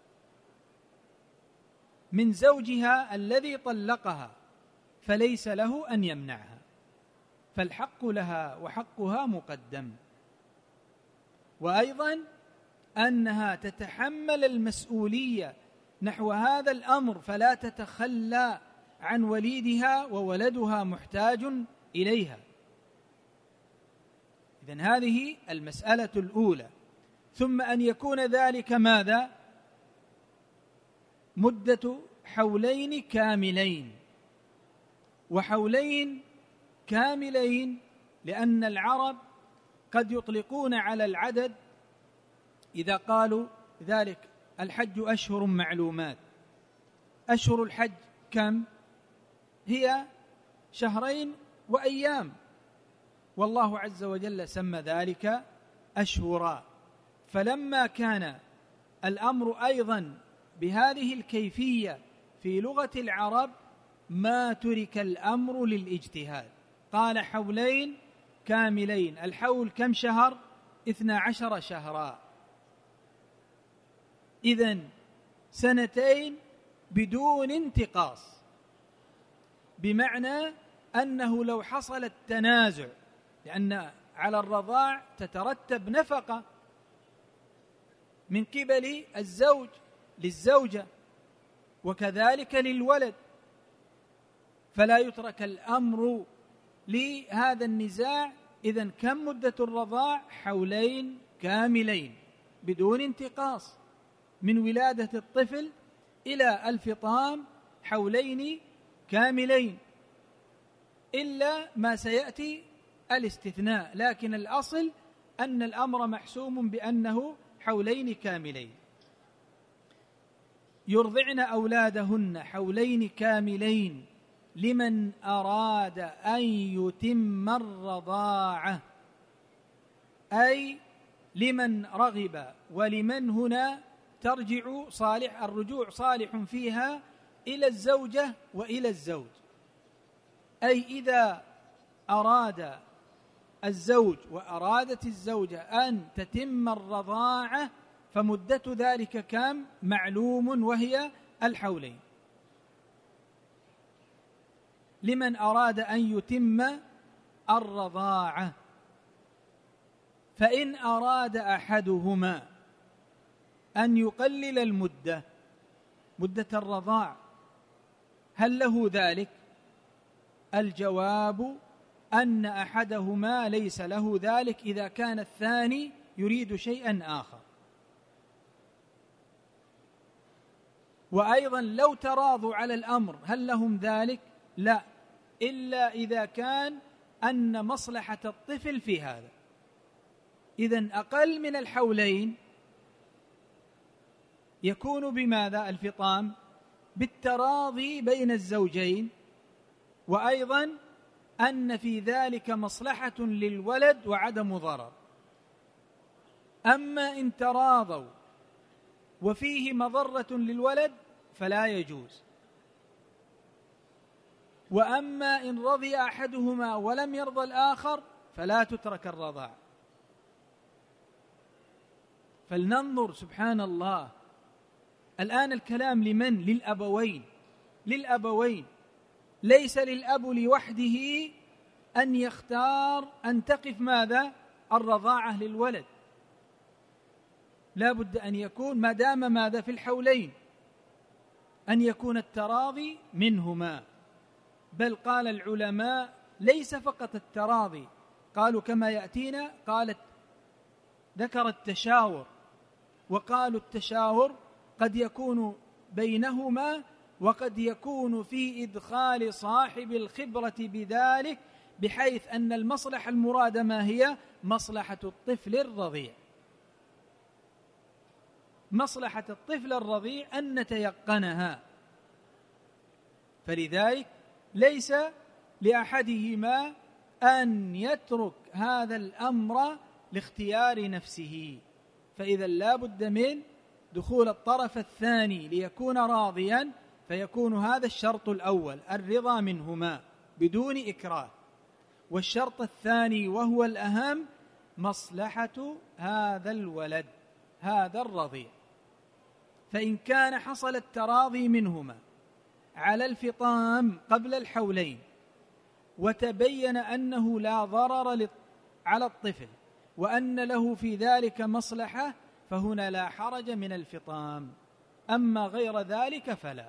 من زوجها الذي طلقها فليس له أن يمنعها، فالحق لها وحقها مقدم. وأيضا أنها تتحمل المسؤولية نحو هذا الأمر، فلا تتخلى عن وليدها وولدها محتاج إليها. إذن هذه المسألة الأولى. ثم أن يكون ذلك ماذا؟ مدة حولين كاملين. وحولين كاملين لأن العرب قد يطلقون على العدد إذا قالوا ذلك الحج أشهر معلومات. أشهر الحج كم؟ هي شهرين وأيام، والله عز وجل سمى ذلك أشهرا. فلما كان الأمر أيضا بهذه الكيفية في لغة العرب ما ترك الأمر للاجتهاد، قال حولين كاملين. الحول كم شهر؟ 12 شهرا. إذن سنتين بدون انتقاص، بمعنى أنه لو حصل التنازع، لأن على الرضاع تترتب نفقة من قبل الزوج للزوجة وكذلك للولد، فلا يترك الأمر لهذا النزاع. إذن كم مدة الرضاع؟ حولين كاملين بدون انتقاص، من ولادة الطفل إلى الفطام حولين كاملين، إلا ما سيأتي الاستثناء، لكن الأصل أن الأمر محسوم بأنه حولين كاملين. يرضعن أولادهن حولين كاملين لمن أراد أن يتم الرضاعة، أي لمن رغب. ولمن هنا ترجع صالح، الرجوع صالح فيها إلى الزوجة وإلى الزوج، أي إذا أراد الزوج وأرادت الزوجة أن تتم الرضاعة فمدة ذلك كم؟ معلوم، وهي الحولين. لمن أراد أن يتم الرضاعة. فإن أراد أحدهما أن يقلل مدة الرضاع هل له ذلك؟ الجواب أن أحدهما ليس له ذلك إذا كان الثاني يريد شيئا آخر. وأيضا لو تراضوا على الأمر هل لهم ذلك؟ لا، إلا إذا كان أن مصلحة الطفل في هذا. إذن أقل من الحولين يكون بماذا الفطام؟ بالتراضي بين الزوجين، وأيضا أن في ذلك مصلحة للولد وعدم ضرر. أما إن تراضوا وفيه مضرة للولد فلا يجوز. وأما إن رضي أحدهما ولم يرضى الآخر فلا تترك الرضاع. فلننظر سبحان الله، الآن الكلام لمن؟ للأبوين. ليس للأب لوحده أن يختار أن تقف ماذا؟ الرضاعة للولد. لا بد أن يكون ما دام ماذا في الحولين أن يكون التراضي منهما. بل قال العلماء ليس فقط التراضي، قالوا كما يأتينا، ذكر التشاور، وقالوا التشاور قد يكون بينهما وقد يكون في إدخال صاحب الخبرة بذلك، بحيث أن المصلحة المرادة ما هي؟ مصلحة الطفل الرضيع. مصلحة الطفل الرضيع أن نتيقنها. فلذلك ليس لأحدهما أن يترك هذا الأمر لاختيار نفسه. فإذا لا بد من دخول الطرف الثاني ليكون راضيا، فيكون هذا الشرط الأول الرضا منهما بدون إكراه. والشرط الثاني وهو الأهم مصلحة هذا الولد هذا الرضيع. فإن كان حصل التراضي منهما على الفطام قبل الحولين وتبين أنه لا ضرر على الطفل وأن له في ذلك مصلحة، فهنا لا حرج من الفطام. أما غير ذلك فلا.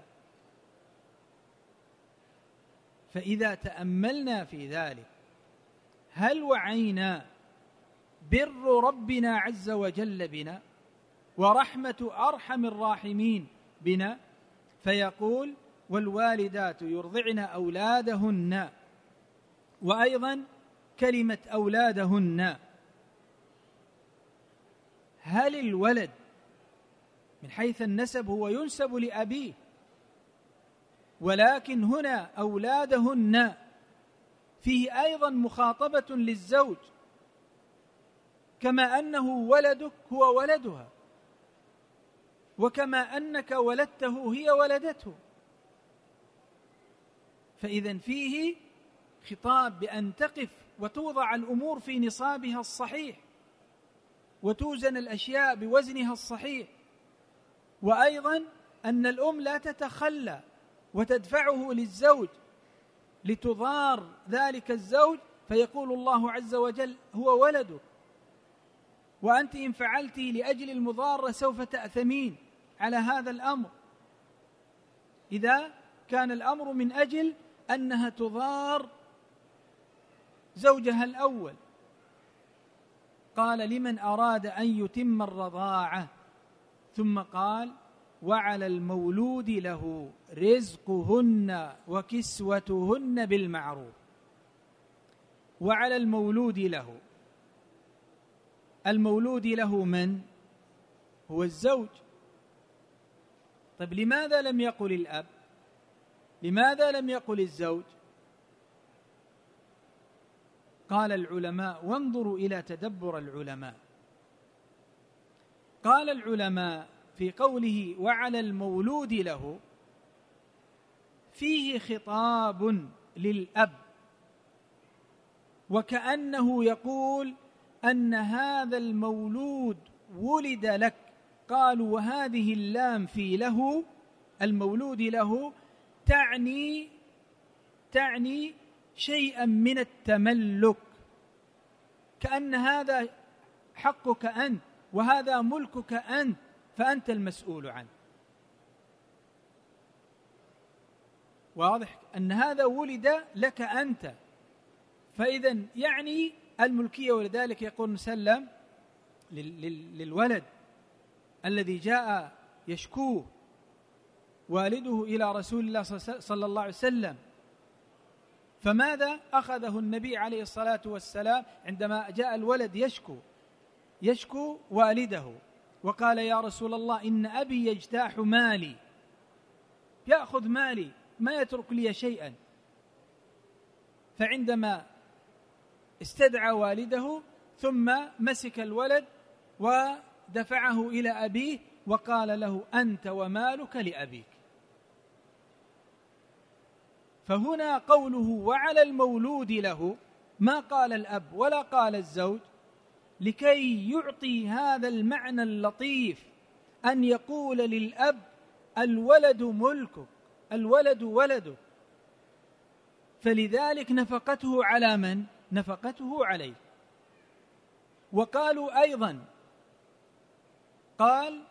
فإذا تأملنا في ذلك هل وعينا بر ربنا عز وجل بنا ورحمة أرحم الراحمين بنا، فيقول والوالدات يرضعن أولادهن، وأيضا كلمة أولادهن. هل الولد من حيث النسب هو ينسب لأبيه، ولكن هنا أولادهن فيه أيضا مخاطبة للزوج، كما أنه ولدك هو ولدها، وكما أنك ولدته هي ولدته. فإذن فيه خطاب بأن تقف وتوضع الأمور في نصابها الصحيح، وتوزن الأشياء بوزنها الصحيح. وأيضا أن الأم لا تتخلى وتدفعه للزوج لتضار ذلك الزوج، فيقول الله عز وجل هو ولدك، وأنت إن فعلت لأجل المضارة سوف تأثمين على هذا الأمر، إذا كان الأمر من أجل أنها تضار زوجها الأول. قال لمن أراد أن يتم الرضاعة، ثم قال وعلى المولود له رزقهن وكسوتهن بالمعروف. وعلى المولود له، المولود له من؟ هو الزوج. طيب لماذا لم يقل الأب؟ لماذا لم يقل الزوج؟ قال العلماء، وانظروا إلى تدبر العلماء، قال العلماء في قوله وعلى المولود له فيه خطاب للأب، وكأنه يقول أن هذا المولود ولد لك. قالوا وهذه اللام في له، المولود له، تعني شيئا من التملك، كأن هذا حقك أنت وهذا ملكك أنت، فأنت المسؤول عنه. واضح أن هذا ولد لك أنت، فإذا يعني الملكية. ولذلك يقول سلم للولد الذي جاء يشكوه والده إلى رسول الله صلى الله عليه وسلم، فماذا أخذه النبي عليه الصلاة والسلام عندما جاء الولد يشكو والده، وقال: يا رسول الله، إن أبي يجتاح مالي، يأخذ مالي، ما يترك لي شيئا. فعندما استدعى والده ثم مسك الولد ودفعه إلى أبيه وقال له: أنت ومالك لأبيك. فهنا قوله وعلى المولود له، ما قال الأب ولا قال الزوج، لكي يعطي هذا المعنى اللطيف أن يقول للأب: الولد ملكك، الولد ولدك. فلذلك نفقته على من؟ نفقته عليه. وقالوا أيضا، قال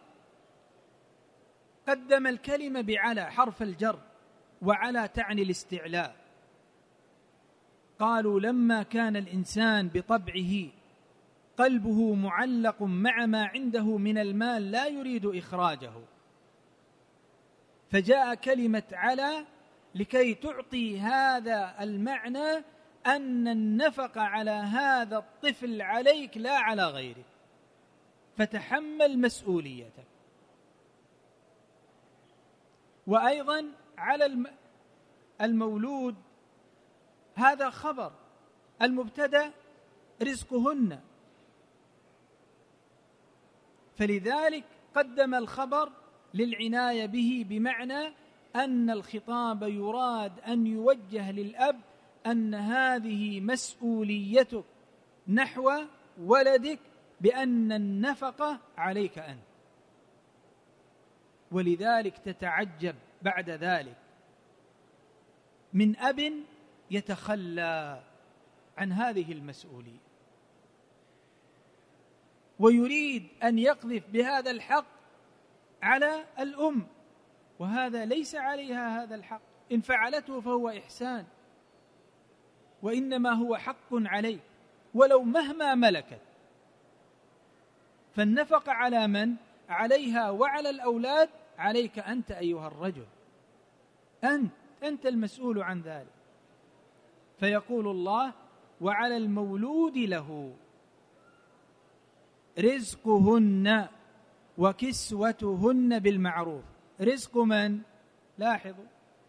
قدم الكلمة بعلى حرف الجر، وعلى تعني الاستعلاء. قالوا لما كان الإنسان بطبعه قلبه معلق مع ما عنده من المال لا يريد إخراجه، فجاء كلمة على لكي تعطي هذا المعنى أن النفقة على هذا الطفل عليك لا على غيرك، فتحمل مسؤوليتك. وأيضا على المولود، هذا خبر، المبتدأ رزقهن، فلذلك قدم الخبر للعناية به، بمعنى أن الخطاب يراد أن يوجه للأب أن هذه مسؤوليتك نحو ولدك، بأن النفقة عليك أنت. ولذلك تتعجب بعد ذلك من أب يتخلى عن هذه المسؤولية ويريد أن يقذف بهذا الحق على الأم، وهذا ليس عليها هذا الحق، إن فعلته فهو إحسان، وإنما هو حق عليك ولو مهما ملكت. فالنفقة على من؟ عليها وعلى الأولاد، عليك أنت أيها الرجل، أنت المسؤول عن ذلك. فيقول الله: وعلى المولود له رزقهن وكسوتهن بالمعروف. رزق من؟ لاحظوا،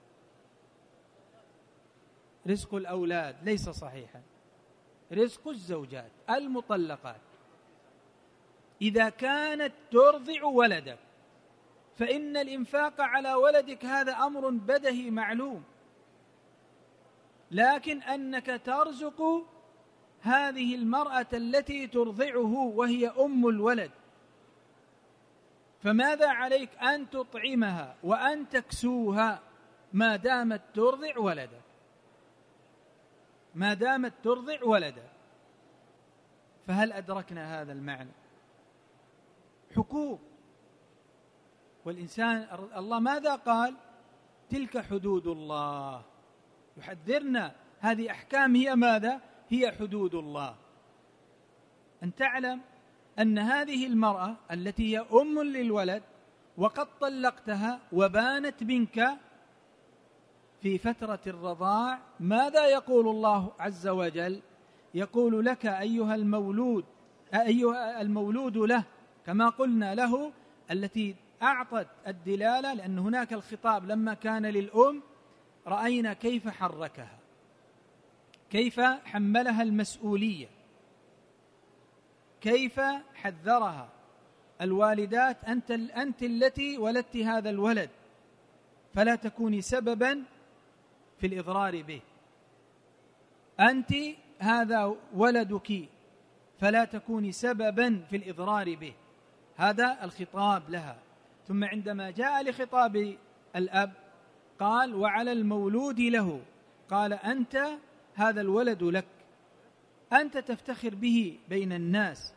رزق الأولاد ليس صحيحا، رزق الزوجات المطلقات إذا كانت ترضع ولدك، فإن الإنفاق على ولدك هذا أمر بديهي معلوم، لكن أنك ترزق هذه المرأة التي ترضعه وهي أم الولد، فماذا عليك؟ أن تطعمها وأن تكسوها ما دامت ترضع ولدك، ما دامت ترضع ولدك. فهل أدركنا هذا المعنى؟ حقوق. والإنسان الله ماذا قال؟ تلك حدود الله، يحذرنا. هذه أحكام هي ماذا؟ هي حدود الله. أن تعلم أن هذه المرأة التي هي أم للولد وقد طلقتها وبانت منك في فترة الرضاع، ماذا يقول الله عز وجل؟ يقول لك أيها المولود له، كما قلنا له التي أعطت الدلالة، لأن هناك الخطاب لما كان للأم رأينا كيف حركها، كيف حملها المسؤولية، كيف حذرها. الوالدات أنت التي ولدت هذا الولد، فلا تكوني سببا في الإضرار به. أنت هذا ولدك، فلا تكوني سببا في الإضرار به. هذا الخطاب لها. ثم عندما جاء لخطاب الأب قال: وعلى المولود له، قال: أنت هذا الولد لك، أنت تفتخر به بين الناس،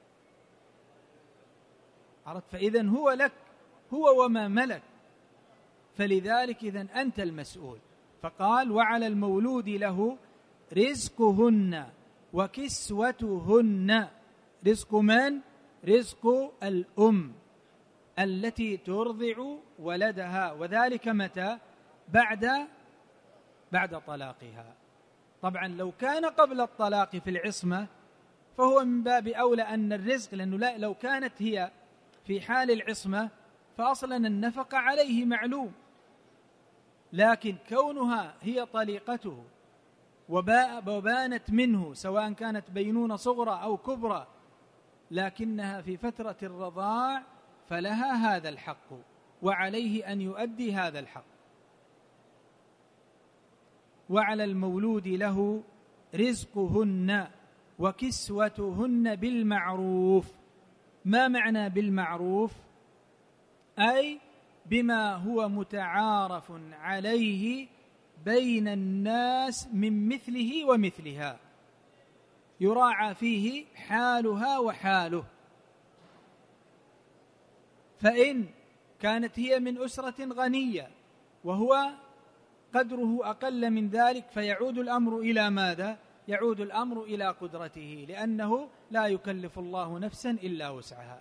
عرفت؟ فإذن هو لك، هو وما ملك، فلذلك إذن أنت المسؤول. فقال وعلى المولود له رزقهن وكسوتهن. رزق من؟ رزق الأم التي ترضع ولدها، وذلك متى؟ بعد طلاقها. طبعا لو كان قبل الطلاق في العصمة فهو من باب أولى أن الرزق، لأنه لو كانت هي في حال العصمة فأصلا النفقة عليه معلوم، لكن كونها هي طليقته وبانت منه سواء كانت بينونة صغرى أو كبرى، لكنها في فترة الرضاع فلها هذا الحق وعليه أن يؤدي هذا الحق. وعلى المولود له رزقهن وكسوتهن بالمعروف. ما معنى بالمعروف؟ أي بما هو متعارف عليه بين الناس من مثله ومثلها، يراعى فيه حالها وحاله. فإن كانت هي من أسرة غنية وهو قدره أقل من ذلك فيعود الأمر إلى ماذا؟ يعود الأمر إلى قدرته، لأنه لا يكلف الله نفسا إلا وسعها.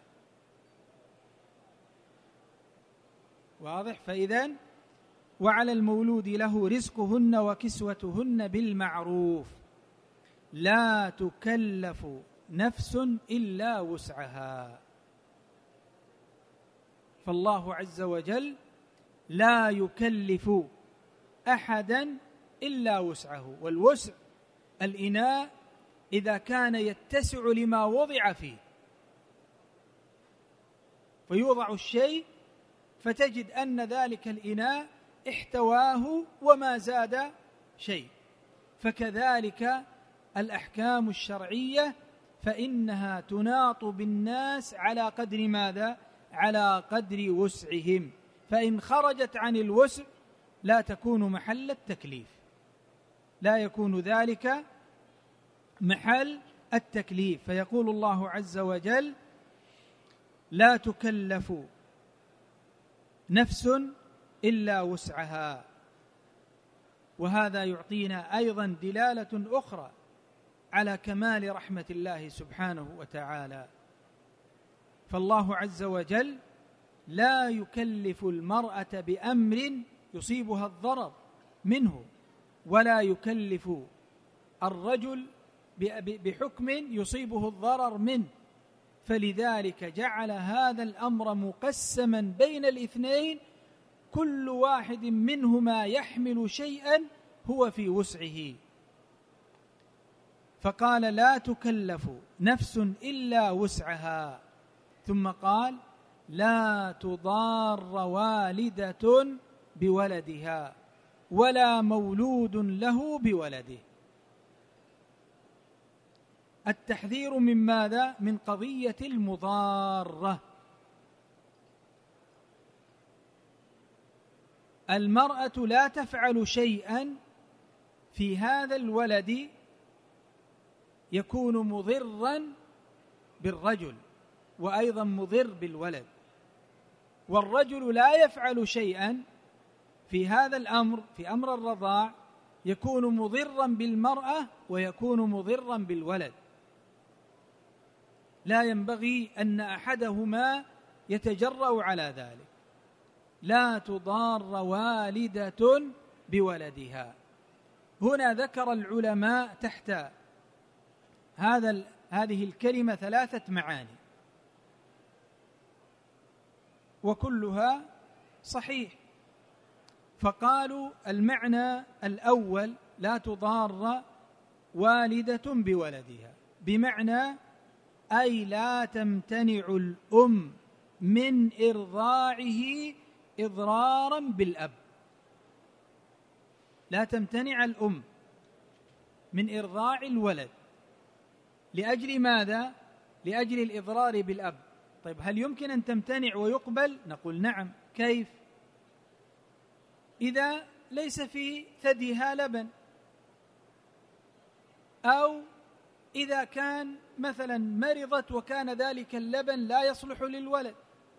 واضح؟ فإذن وعلى المولود له رزقهن وكسوتهن بالمعروف لا تكلف نفس إلا وسعها. فالله عز وجل لا يكلف أحدا إلا وسعه، والوسع الإناء إذا كان يتسع لما وضع فيه، فيوضع الشيء فتجد أن ذلك الإناء احتواه وما زاد شيء. فكذلك الأحكام الشرعية فإنها تناط بالناس على قدر ماذا؟ على قدر وسعهم، فإن خرجت عن الوسع لا تكون محل التكليف، لا يكون ذلك محل التكليف. فيقول الله عز وجل لا تكلف نفس إلا وسعها. وهذا يعطينا أيضا دلالة أخرى على كمال رحمة الله سبحانه وتعالى. فالله عز وجل لا يكلف المرأة بأمر يصيبها الضرر منه، ولا يكلف الرجل بحكم يصيبه الضرر منه، فلذلك جعل هذا الأمر مقسما بين الاثنين، كل واحد منهما يحمل شيئا هو في وسعه. فقال لا تكلف نفس إلا وسعها، ثم قال لا تضار والدة بولدها ولا مولود له بولده. التحذير من ماذا؟ من قضية المضارة. المرأة لا تفعل شيئا في هذا الولد يكون مضرا بالرجل وأيضا مضر بالولد، والرجل لا يفعل شيئا في هذا الأمر، في أمر الرضاع، يكون مضرا بالمرأة ويكون مضرا بالولد. لا ينبغي أن أحدهما يتجرأ على ذلك. لا تضار والدة بولدها. هنا ذكر العلماء تحت هذه الكلمة 3 معاني وكلها صحيح. فقالوا المعنى الأول لا تضار والدة بولدها، بمعنى أي لا تمتنع الأم من إرضاعه إضرارا بالأب. لا تمتنع الأم من إرضاع الولد لأجل ماذا؟ لأجل الإضرار بالأب. طيب هل يمكن أن تمتنع ويقبل؟ نقول نعم. كيف؟ إذا ليس في ثديها لبن، أو إذا كان مثلا مرضت وكان ذلك اللبن لا يصلح للولد،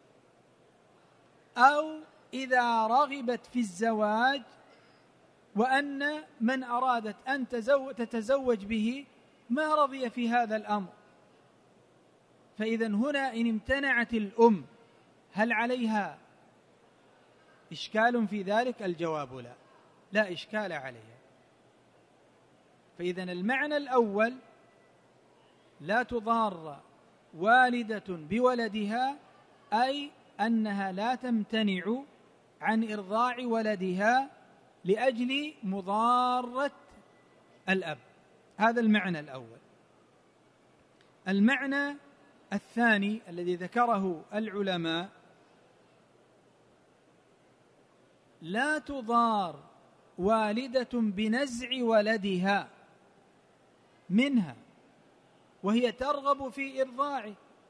أو إذا رغبت في الزواج وأن من أرادت أن تتزوج به ما رضي في هذا الأمر، فإذا هنا إن امتنعت الأم هل عليها إشكال في ذلك؟ الجواب لا، لا إشكال عليها. فإذا المعنى الأول لا تضار والدة بولدها، أي أنها لا تمتنع عن إرضاع ولدها لأجل مضارة الأب، هذا المعنى الأول. المعنى الثاني الذي ذكره العلماء: لا تضار والدة بنزع ولدها منها وهي ترغب في إرضاعه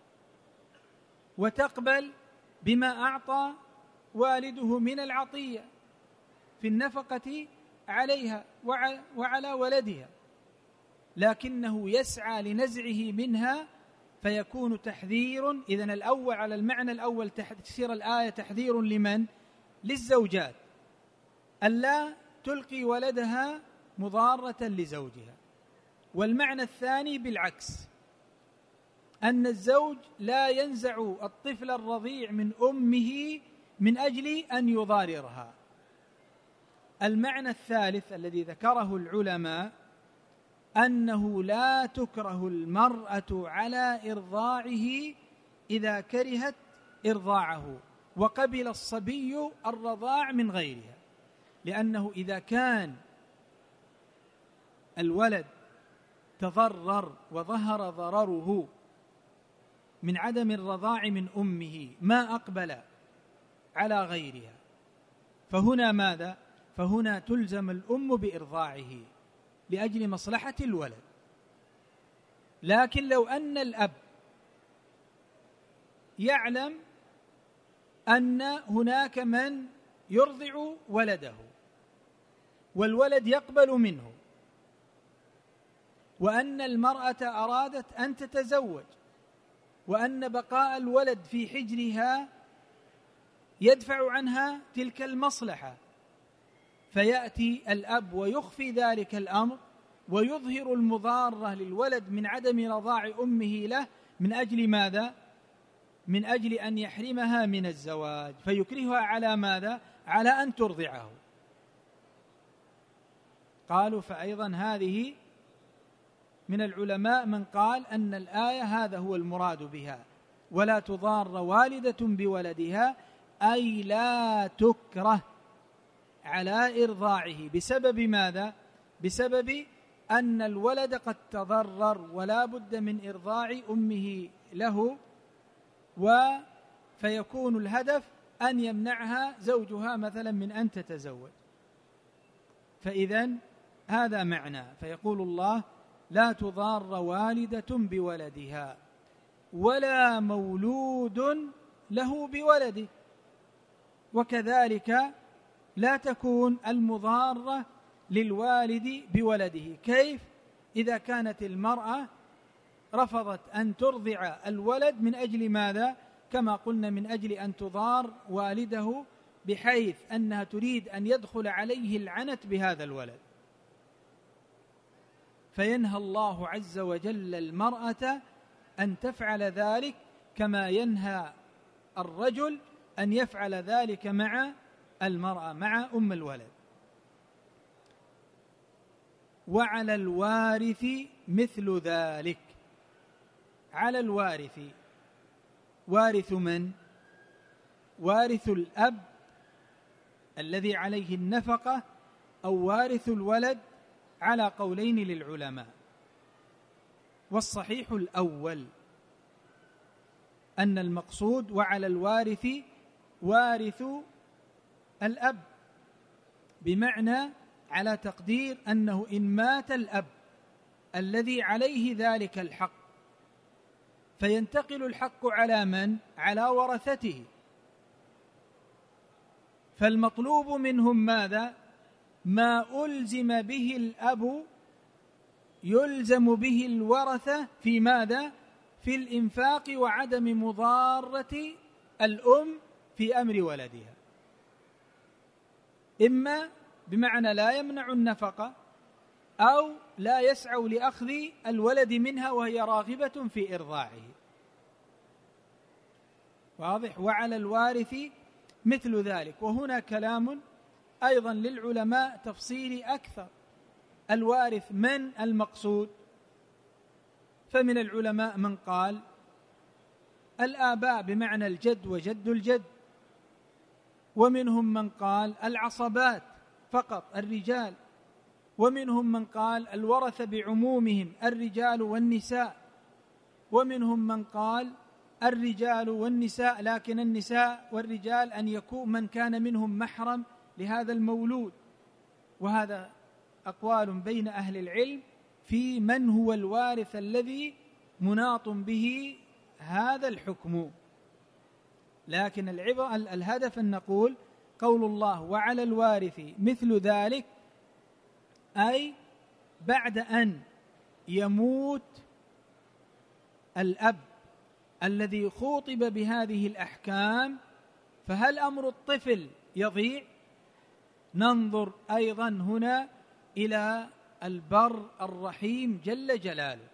وتقبل بما أعطى والده من العطية في النفقة عليها وعلى ولدها، لكنه يسعى لنزعه منها، فيكون تحذير. إذن الأول على المعنى الأول تفسير الآية تحذير لمن؟ للزوجات ألا تلقي ولدها مضارة لزوجها. والمعنى الثاني بالعكس، أن الزوج لا ينزع الطفل الرضيع من أمه من أجل أن يضاررها. المعنى الثالث الذي ذكره العلماء أنه لا تكره المرأة على إرضاعه إذا كرهت إرضاعه وقبل الصبي الرضاع من غيرها، لأنه إذا كان الولد تضرر وظهر ضرره من عدم الرضاع من أمه ما أقبل على غيرها، فهنا ماذا؟ فهنا تلزم الأم بإرضاعه لأجل مصلحة الولد. لكن لو أن الأب يعلم أن هناك من يرضع ولده والولد يقبل منه، وأن المرأة أرادت أن تتزوج، وأن بقاء الولد في حجرها يدفع عنها تلك المصلحة، فيأتي الأب ويخفي ذلك الأمر ويظهر المضارة للولد من عدم رضاع أمه له من أجل ماذا؟ من أجل أن يحرمها من الزواج، فيكرهها على ماذا؟ على أن ترضعه. قالوا فأيضا هذه من العلماء من قال أن الآية هذا هو المراد بها، ولا تضار والدة بولدها، أي لا تكره على إرضاعه. بسبب ماذا؟ بسبب أن الولد قد تضرر ولا بد من إرضاع أمه له، فيكون الهدف أن يمنعها زوجها مثلا من أن تتزوج. فإذن هذا معنى، فيقول الله لا تضار والدة بولدها ولا مولود له بولده، وكذلك لا تكون المضارة للوالد بولده. كيف؟ إذا كانت المرأة رفضت أن ترضع الولد من أجل ماذا؟ كما قلنا من أجل أن تضار والده، بحيث أنها تريد أن يدخل عليه العنت بهذا الولد، فينهى الله عز وجل المرأة أن تفعل ذلك كما ينهى الرجل أن يفعل ذلك مع المرأة، مع أم الولد. وعلى الوارث مثل ذلك. على الوارث، وارث من؟ وارث الأب الذي عليه النفقة، أو وارث الولد، على قولين للعلماء. والصحيح الأول أن المقصود وعلى الوارث وارث الأب، بمعنى على تقدير أنه إن مات الأب الذي عليه ذلك الحق فينتقل الحق على من؟ على ورثته. فالمطلوب منهم ماذا؟ ما ألزم به الأب يلزم به الورثة في ماذا؟ في الإنفاق وعدم مضارة الأم في أمر ولدها، إما بمعنى لا يمنع النفقة أو لا يسعى لأخذ الولد منها وهي راغبة في إرضاعه. واضح؟ وعلى الوارث مثل ذلك. وهنا كلام أيضا للعلماء تفصيلي أكثر، الوارث من المقصود؟ فمن العلماء من قال الآباء بمعنى الجد وجد الجد، ومنهم من قال العصبات فقط الرجال، ومنهم من قال الورثة بعمومهم الرجال والنساء، ومنهم من قال الرجال والنساء لكن النساء والرجال أن يكون من كان منهم محرم لهذا المولود. وهذا أقوال بين أهل العلم في من هو الوارث الذي مناط به هذا الحكم. لكن الهدف أن نقول قول الله وعلى الوارث مثل ذلك، أي بعد أن يموت الأب الذي خوطب بهذه الأحكام، فهل أمر الطفل يضيع؟ ننظر أيضا هنا إلى البر الرحيم جل جلاله،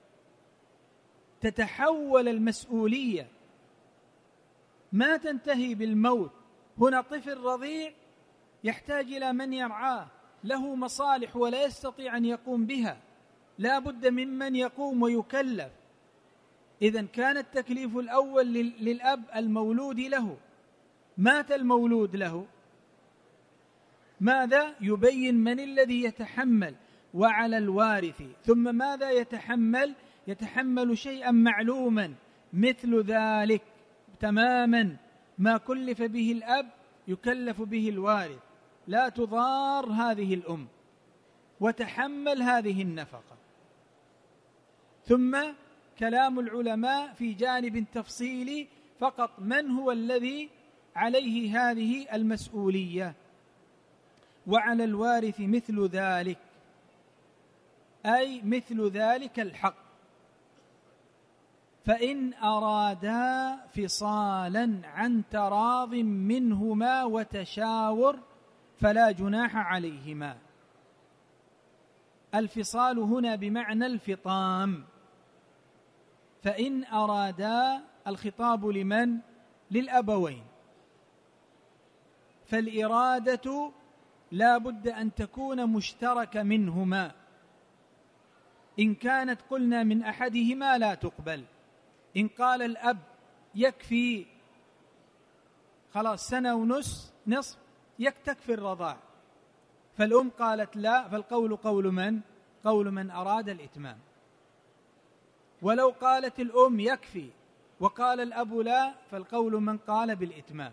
تتحول المسؤولية ما تنتهي بالموت. هنا طفل رضيع يحتاج إلى من يرعاه، له مصالح ولا يستطيع أن يقوم بها، لا بد ممن يقوم ويكلف. إذن كان التكليف الأول للأب المولود له، مات المولود له، ماذا يبين من الذي يتحمل؟ وعلى الوارث. ثم ماذا يتحمل؟ يتحمل شيئا معلوما مثل ذلك تماما ما كلف به الأب يكلف به الوارث، لا تضار هذه الأم وتحمل هذه النفقة. ثم كلام العلماء في جانب تفصيلي فقط من هو الذي عليه هذه المسؤولية. وعلى الوارث مثل ذلك، أي مثل ذلك الحق، فإن أرادا فصالا عن تراض منهما وتشاور فلا جناح عليهما. الفصال هنا بمعنى الفطام، فإن أرادا الخطاب لمن؟ للأبوين، فالإرادة لا بد أن تكون مشتركة منهما، إن كانت قلنا من أحدهما لا تقبل. إن قال الأب يكفي خلاص سنة ونصف يكتفي الرضاع، فالأم قالت لا، فالقول قول من؟ قول من أراد الإتمام. ولو قالت الأم يكفي وقال الأب لا، فالقول من قال بالإتمام.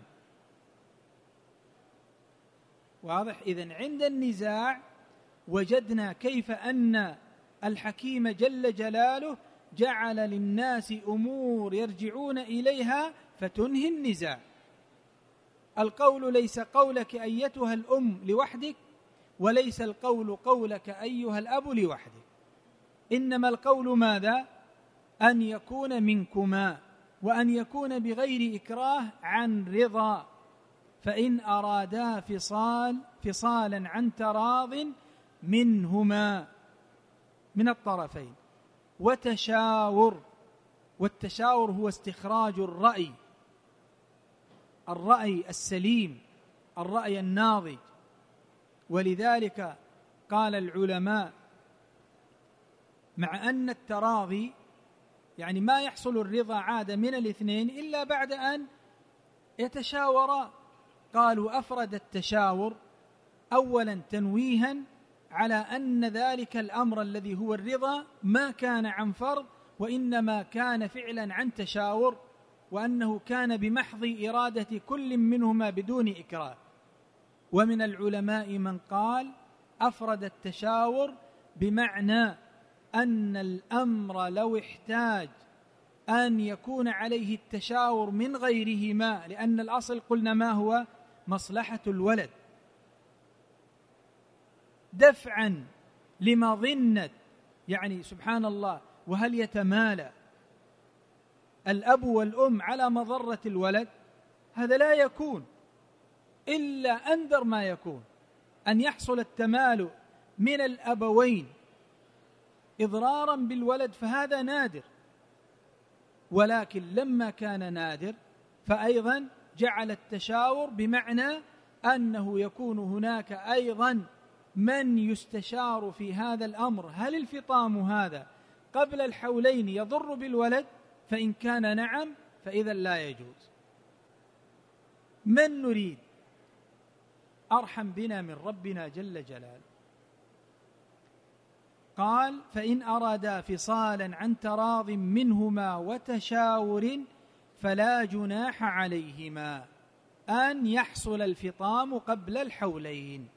واضح؟ إذن عند النزاع وجدنا كيف أن الحكيم جل جلاله جعل للناس أمور يرجعون إليها فتنهي النزاع. القول ليس قولك أيتها الأم لوحدك، وليس القول قولك أيها الأب لوحدك، إنما القول ماذا؟ أن يكون منكما، وأن يكون بغير إكراه عن رضا. فإن أرادا فصالا عن تراض منهما من الطرفين وتشاور. والتشاور هو استخراج الرأي السليم، الرأي الناضج. ولذلك قال العلماء مع أن التراضي يعني ما يحصل الرضا عادة من الاثنين إلا بعد أن يتشاورا، قالوا أفرد التشاور أولا تنويها على أن ذلك الأمر الذي هو الرضا ما كان عن فرض، وإنما كان فعلا عن تشاور، وأنه كان بمحض إرادة كل منهما بدون إكراه. ومن العلماء من قال أفرد التشاور بمعنى أن الأمر لو احتاج أن يكون عليه التشاور من غيرهما، لأن الأصل قلنا ما هو؟ مصلحة الولد، دفعا لمظنة يعني سبحان الله، وهل يتمالى الأب والأم على مضرة الولد؟ هذا لا يكون إلا أندر ما يكون، أن يحصل التمالؤ من الأبوين إضرارا بالولد، فهذا نادر. ولكن لما كان نادر فأيضا جعل التشاور بمعنى أنه يكون هناك أيضا من يستشار في هذا الأمر، هل الفطام هذا قبل الحولين يضر بالولد؟ فإن كان نعم فإذا لا يجوز. من نريد أرحم بنا من ربنا جل جلاله؟ قال: فإن أرادا فصالا عن تراض منهما وتشاور فلا جناح عليهما أن يحصل الفطام قبل الحولين،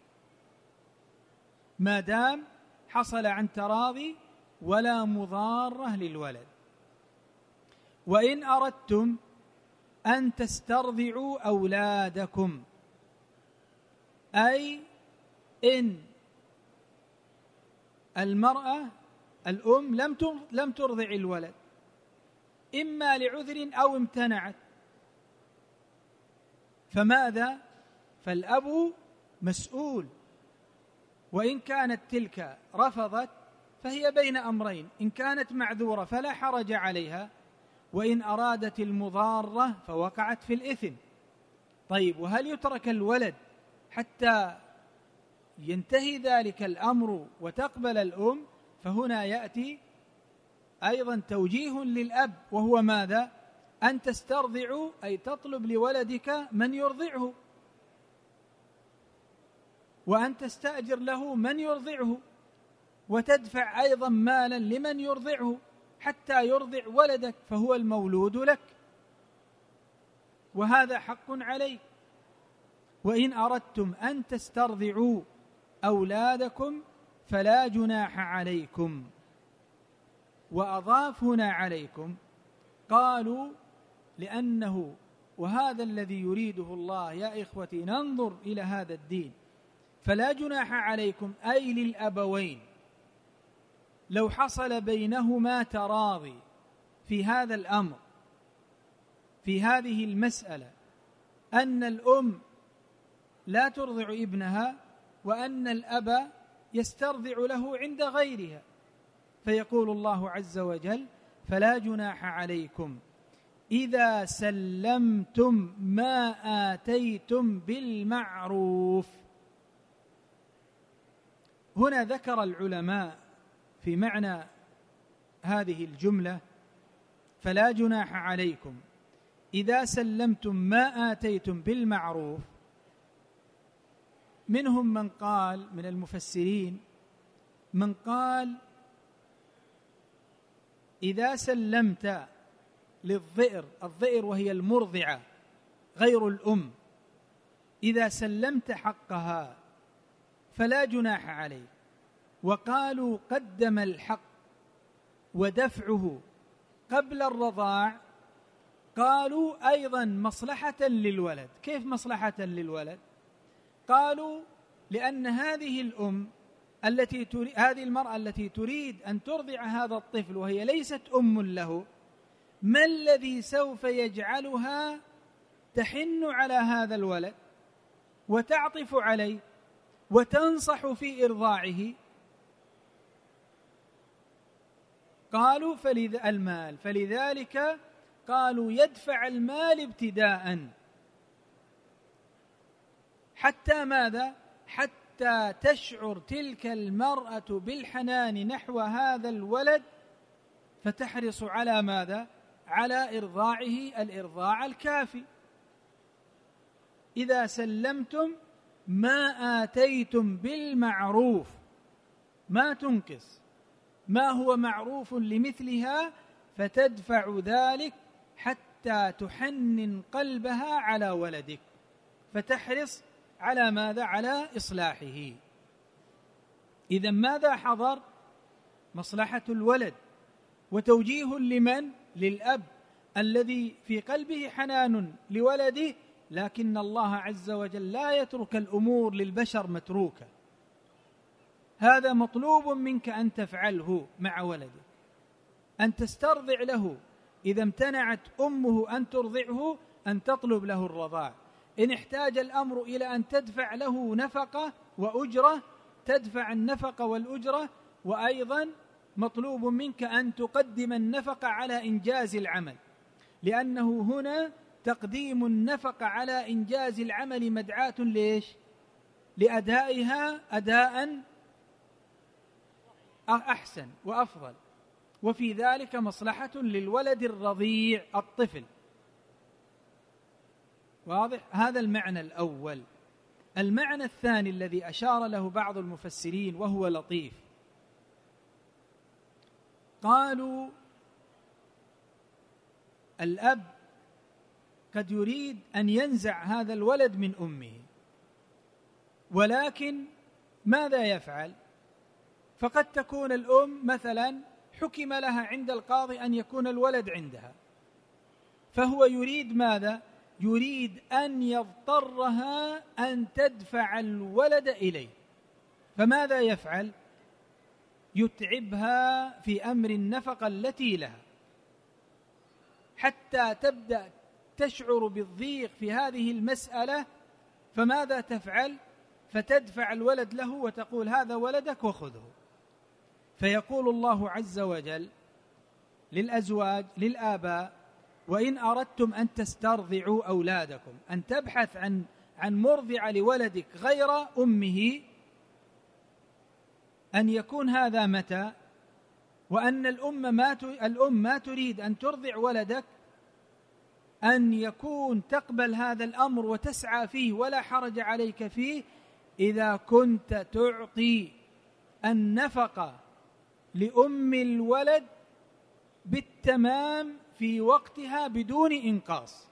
ما دام حصل عن تراضي ولا مضارة للولد. وإن أردتم أن تسترضعوا أولادكم، أي إن المرأة الأم لم ترضع الولد، إما لعذر أو امتنعت، فماذا؟ فالأب مسؤول. وإن كانت تلك رفضت فهي بين أمرين، إن كانت معذورة فلا حرج عليها، وإن أرادت المضارة فوقعت في الإثم. طيب، وهل يترك الولد حتى ينتهي ذلك الأمر وتقبل الأم؟ فهنا يأتي أيضا توجيه للأب، وهو ماذا؟ أن تسترضعوا، أي تطلب لولدك من يرضعه، وأن تستأجر له من يرضعه، وتدفع أيضا مالا لمن يرضعه حتى يرضع ولدك، فهو المولود لك وهذا حق عليك. وإن أردتم أن تسترضعوا أولادكم فلا جناح عليكم. وأضاف هنا عليكم، قالوا لأنه وهذا الذي يريده الله يا إخوتي، ننظر إلى هذا الدين. فلا جناح عليكم أي للأبوين لو حصل بينهما تراضي في هذا الأمر، في هذه المسألة، أن الأم لا ترضع ابنها وأن الأب يسترضع له عند غيرها، فيقول الله عز وجل: فلا جناح عليكم إذا سلمتم ما آتيتم بالمعروف. هنا ذكر العلماء في معنى هذه الجملة: فلا جناح عليكم إذا سلمتم ما آتيتم بالمعروف. منهم من قال من المفسرين، من قال إذا سلمت للظئر، الظئر وهي المرضعة غير الأم، إذا سلمت حقها فلا جناح عليك. وقالوا قدم الحق ودفعه قبل الرضاع، قالوا أيضا مصلحة للولد. كيف مصلحة للولد؟ قالوا لأن هذه الأم هذه المرأة التي تريد أن ترضع هذا الطفل وهي ليست أم له، ما الذي سوف يجعلها تحن على هذا الولد وتعطف عليه وتنصح في إرضاعه؟ قالوا المال، فلذلك قالوا يدفع المال ابتداء حتى ماذا؟ حتى تشعر تلك المرأة بالحنان نحو هذا الولد، فتحرص على ماذا؟ على إرضاعه الإرضاع الكافي. إذا سلمتم ما آتيتم بالمعروف، ما تنقص ما هو معروف لمثلها، فتدفع ذلك حتى تحنن قلبها على ولدك، فتحرص على ماذا؟ على إصلاحه. إذن ماذا حضر؟ مصلحة الولد، وتوجيه لمن؟ للأب الذي في قلبه حنان لولده، لكن الله عز وجل لا يترك الأمور للبشر متروكة، هذا مطلوب منك أن تفعله مع ولدك، أن تسترضع له. إذا امتنعت أمه أن ترضعه أن تطلب له الرضاع. إن احتاج الأمر إلى أن تدفع له نفقة وأجرة تدفع النفقة والأجرة، وأيضا مطلوب منك أن تقدم النفقة على إنجاز العمل، لأنه هنا تقديم النفقة على إنجاز العمل مدعاة ليش؟ لأدائها أداء أحسن وأفضل، وفي ذلك مصلحة للولد الرضيع الطفل. واضح؟ هذا المعنى الأول. المعنى الثاني الذي أشار له بعض المفسرين وهو لطيف، قالوا الأب قد يريد أن ينزع هذا الولد من أمه، ولكن ماذا يفعل؟ فقد تكون الأم مثلا حكم لها عند القاضي أن يكون الولد عندها، فهو يريد ماذا؟ يريد أن يضطرها أن تدفع الولد إليه، فماذا يفعل؟ يتعبها في أمر النفقة التي لها حتى تبدأ تشعر بالضيق في هذه المسألة، فماذا تفعل؟ فتدفع الولد له وتقول هذا ولدك وخذه. فيقول الله عز وجل للأزواج للآباء: وإن أردتم أن تسترضعوا أولادكم، أن تبحث عن مرضع لولدك غير أمه، أن يكون هذا متى؟ وأن الأم ما تريد أن ترضع ولدك، أن يكون تقبل هذا الأمر وتسعى فيه ولا حرج عليك فيه إذا كنت تعطي النفقة لأم الولد بالتمام في وقتها بدون إنقاص.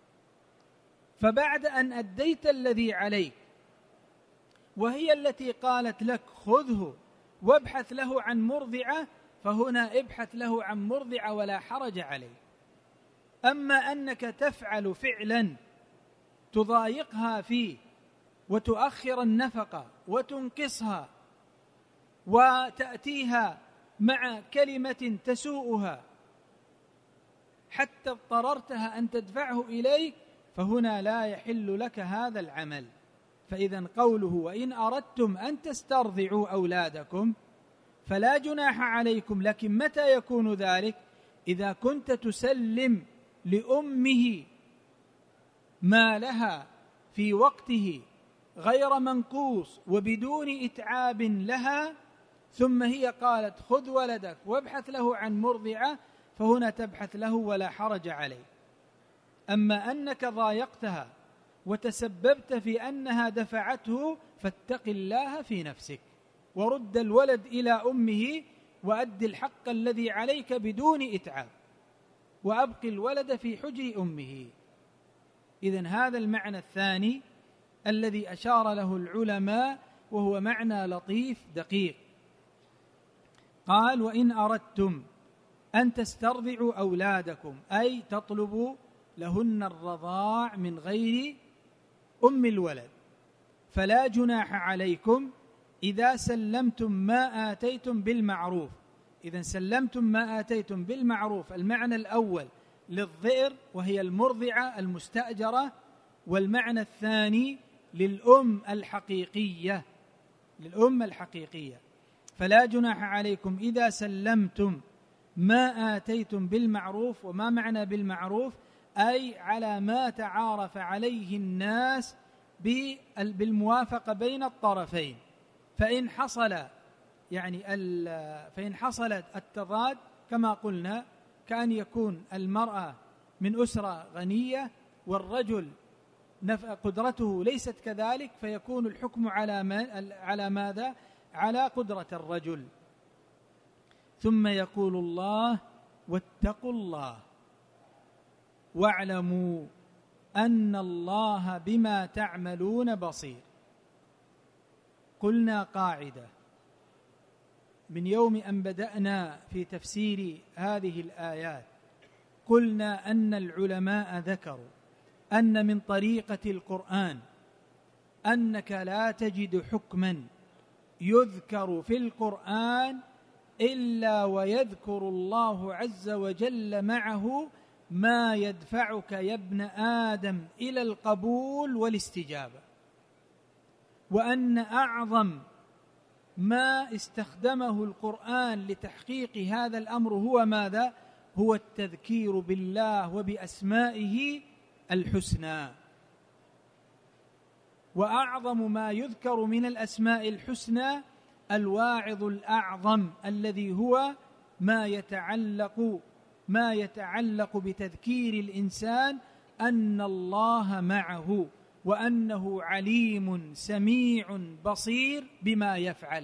فبعد أن أديت الذي عليك وهي التي قالت لك خذه وابحث له عن مرضعة، فهنا ابحث له عن مرضعة ولا حرج عليه. أما أنك تفعل فعلا تضايقها فيه وتؤخر النفقة وتنقصها وتأتيها مع كلمة تسوءها حتى اضطررتها أن تدفعه إليك، فهنا لا يحل لك هذا العمل. فإذا قوله وإن أردتم أن تسترضعوا أولادكم فلا جناح عليكم، لكن متى يكون ذلك؟ إذا كنت تسلم لأمه ما لها في وقته غير منقوص وبدون إتعاب لها، ثم هي قالت خذ ولدك وابحث له عن مرضعة، فهنا تبحث له ولا حرج عليه. أما أنك ضايقتها وتسببت في أنها دفعته، فاتق الله في نفسك ورد الولد إلى أمه وأد الحق الذي عليك بدون إتعاب، وأبق الولد في حجر أمه. إذن هذا المعنى الثاني الذي أشار له العلماء، وهو معنى لطيف دقيق. قال وإن أردتم أن تسترضعوا أولادكم، أي تطلبوا لهن الرضاع من غير أم الولد، فلا جناح عليكم إذا سلمتم ما آتيتم بالمعروف. إذا سلمتم ما آتيتم بالمعروف، المعنى الأول للظئر وهي المرضعة المستأجرة، والمعنى الثاني للأم الحقيقية، فلا جناح عليكم إذا سلمتم ما آتيتم بالمعروف. وما معنى بالمعروف؟ أي على ما تعارف عليه الناس بالموافقة بين الطرفين. فإن حصل التضاد كما قلنا، كأن يكون المرأة من أسرة غنية والرجل قدرته ليست كذلك، فيكون الحكم على ماذا؟ على قدرة الرجل. ثم يقول الله واتقوا الله واعلموا أن الله بما تعملون بصير. قلنا قاعدة من يوم أن بدأنا في تفسير هذه الآيات، قلنا أن العلماء ذكروا أن من طريقة القرآن أنك لا تجد حكما يذكر في القرآن إلا ويذكر الله عز وجل معه ما يدفعك يا ابن آدم إلى القبول والاستجابة، وأن أعظم ما استخدمه القرآن لتحقيق هذا الأمر هو ماذا؟ هو التذكير بالله وبأسمائه الحسنى. وأعظم ما يذكر من الأسماء الحسنى الواعظ الأعظم الذي هو ما يتعلق بتذكير الإنسان أن الله معه، وأنه عليم سميع بصير بما يفعل،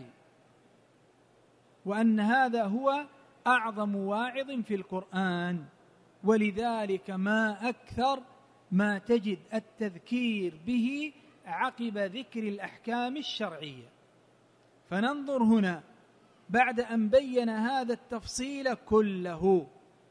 وأن هذا هو أعظم واعظ في القرآن. ولذلك ما أكثر ما تجد التذكير به عقب ذكر الأحكام الشرعية. فننظر هنا بعد أن بين هذا التفصيل كله،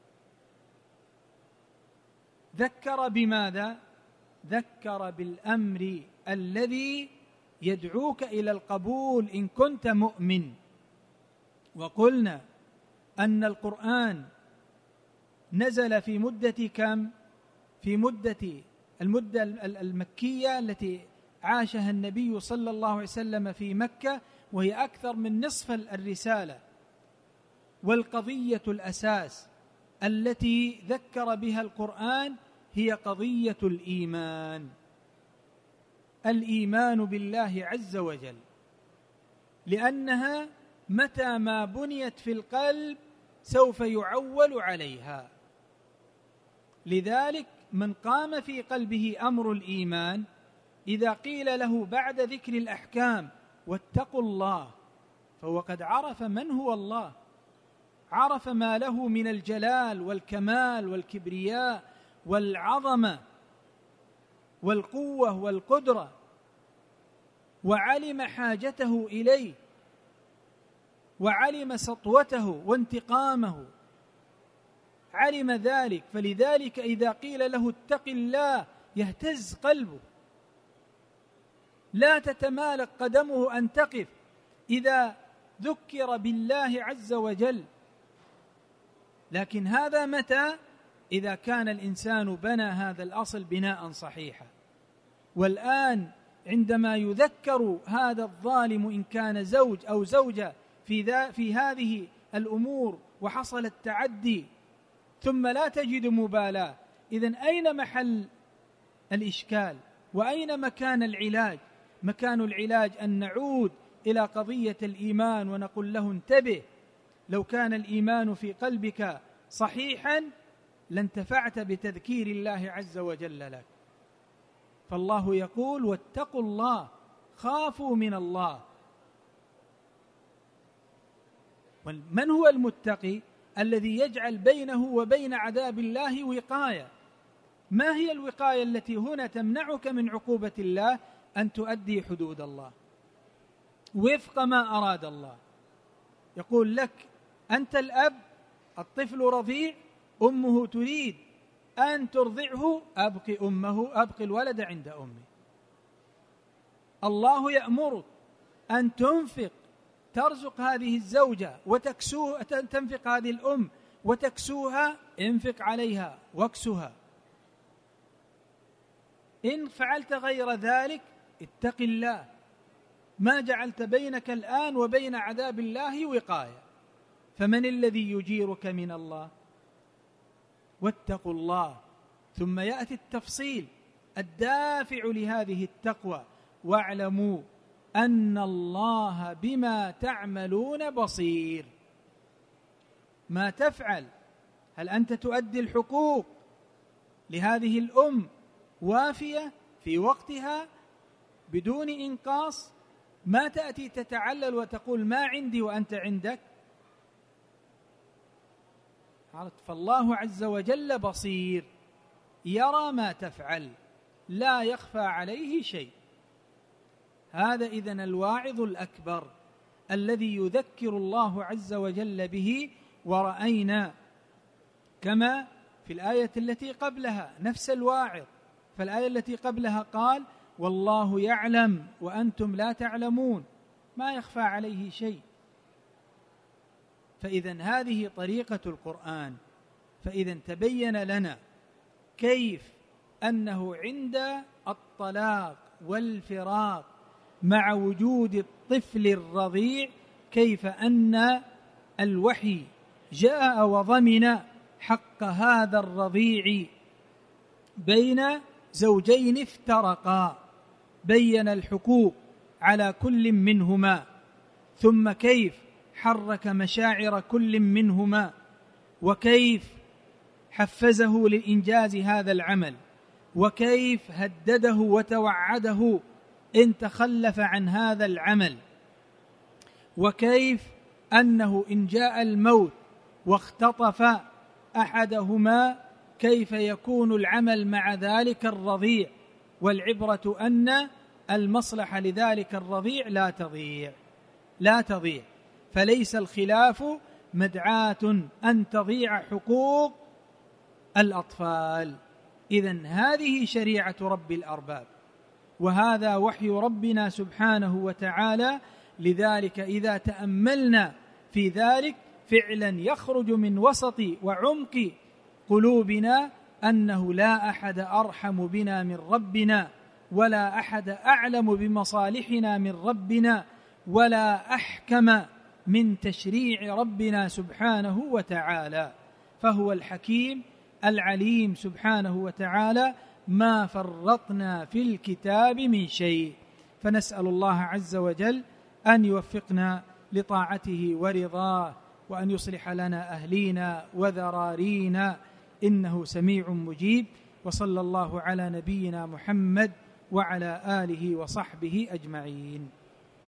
ذكر بماذا؟ ذكر بالأمر الذي يدعوك إلى القبول إن كنت مؤمن. وقلنا أن القرآن نزل في مدة كم؟ في المدة المكية التي عاشها النبي صلى الله عليه وسلم في مكة، وهي أكثر من نصف الرسالة. والقضية الأساس التي ذكر بها القرآن هي قضية الإيمان بالله عز وجل، لأنها متى ما بنيت في القلب سوف يعول عليها. لذلك من قام في قلبه أمر الإيمان إذا قيل له بعد ذكر الأحكام واتقوا الله، فهو قد عرف من هو الله، عرف ما له من الجلال والكمال والكبرياء والعظمة والقوة والقدرة، وعلم حاجته إليه، وعلم سطوته وانتقامه، علم ذلك. فلذلك إذا قيل له اتق الله يهتز قلبه، لا تتمالك قدمه أن تقف إذا ذكر بالله عز وجل. لكن هذا متى؟ إذا كان الإنسان بنى هذا الأصل بناء صحيحا. والآن عندما يذكر هذا الظالم إن كان زوج أو زوجة في هذه الأمور وحصل التعدي ثم لا تجد مبالاة، إذن أين محل الإشكال؟ وأين مكان العلاج؟ مكان العلاج أن نعود إلى قضية الإيمان ونقول له انتبه، لو كان الإيمان في قلبك صحيحا لانتفعت بتذكير الله عز وجل لك. فالله يقول واتقوا الله، خافوا من الله. من هو المتقي؟ الذي يجعل بينه وبين عذاب الله وقاية. ما هي الوقاية التي هنا تمنعك من عقوبة الله؟ أن تؤدي حدود الله وفق ما أراد الله. يقول لك أنت الأب، الطفل رضيع، أمه تريد أن ترضعه، أبقي الولد عند أمه. الله يأمرك أن تنفق، ترزق هذه الزوجة وتكسوها، تنفق هذه الأم وتكسوها، انفق عليها واكسها. إن فعلت غير ذلك اتق الله، ما جعلت بينك الآن وبين عذاب الله وقاية. فمن الذي يجيرك من الله؟ واتقوا الله. ثم يأتي التفصيل الدافع لهذه التقوى: واعلموا أن الله بما تعملون بصير. ما تفعل، هل أنت تؤدي الحقوق لهذه الأم وافية في وقتها بدون إنقاص؟ ما تأتي تتعلل وتقول ما عندي وأنت عندك. فالله عز وجل بصير، يرى ما تفعل، لا يخفى عليه شيء. هذا إذن الواعظ الأكبر الذي يذكر الله عز وجل به. ورأينا كما في الآية التي قبلها نفس الواعظ. فالآية التي قبلها قال والله يعلم وأنتم لا تعلمون، ما يخفى عليه شيء. فإذا هذه طريقة القرآن. فإذا تبين لنا كيف أنه عند الطلاق والفراق مع وجود الطفل الرضيع كيف أن الوحي جاء وضمن حق هذا الرضيع بين زوجين افترقا، بين الحقوق على كل منهما، ثم كيف حرك مشاعر كل منهما، وكيف حفزه لإنجاز هذا العمل، وكيف هدده وتوعده إن تخلف عن هذا العمل، وكيف أنه إن جاء الموت واختطف أحدهما كيف يكون العمل مع ذلك الرضيع، والعبرة أن المصلحة لذلك الرضيع لا تضيع. فليس الخلاف مدعاة أن تضيع حقوق الأطفال. إذن هذه شريعة رب الأرباب، وهذا وحي ربنا سبحانه وتعالى. لذلك إذا تأملنا في ذلك فعلا يخرج من وسط وعمق قلوبنا أنه لا أحد أرحم بنا من ربنا، ولا أحد أعلم بمصالحنا من ربنا، ولا أحكم من تشريع ربنا سبحانه وتعالى. فهو الحكيم العليم سبحانه وتعالى، ما فرطنا في الكتاب من شيء. فنسأل الله عز وجل أن يوفقنا لطاعته ورضاه، وأن يصلح لنا أهلينا وذرارينا، إنه سميع مجيب. وصلى الله على نبينا محمد وعلى آله وصحبه أجمعين.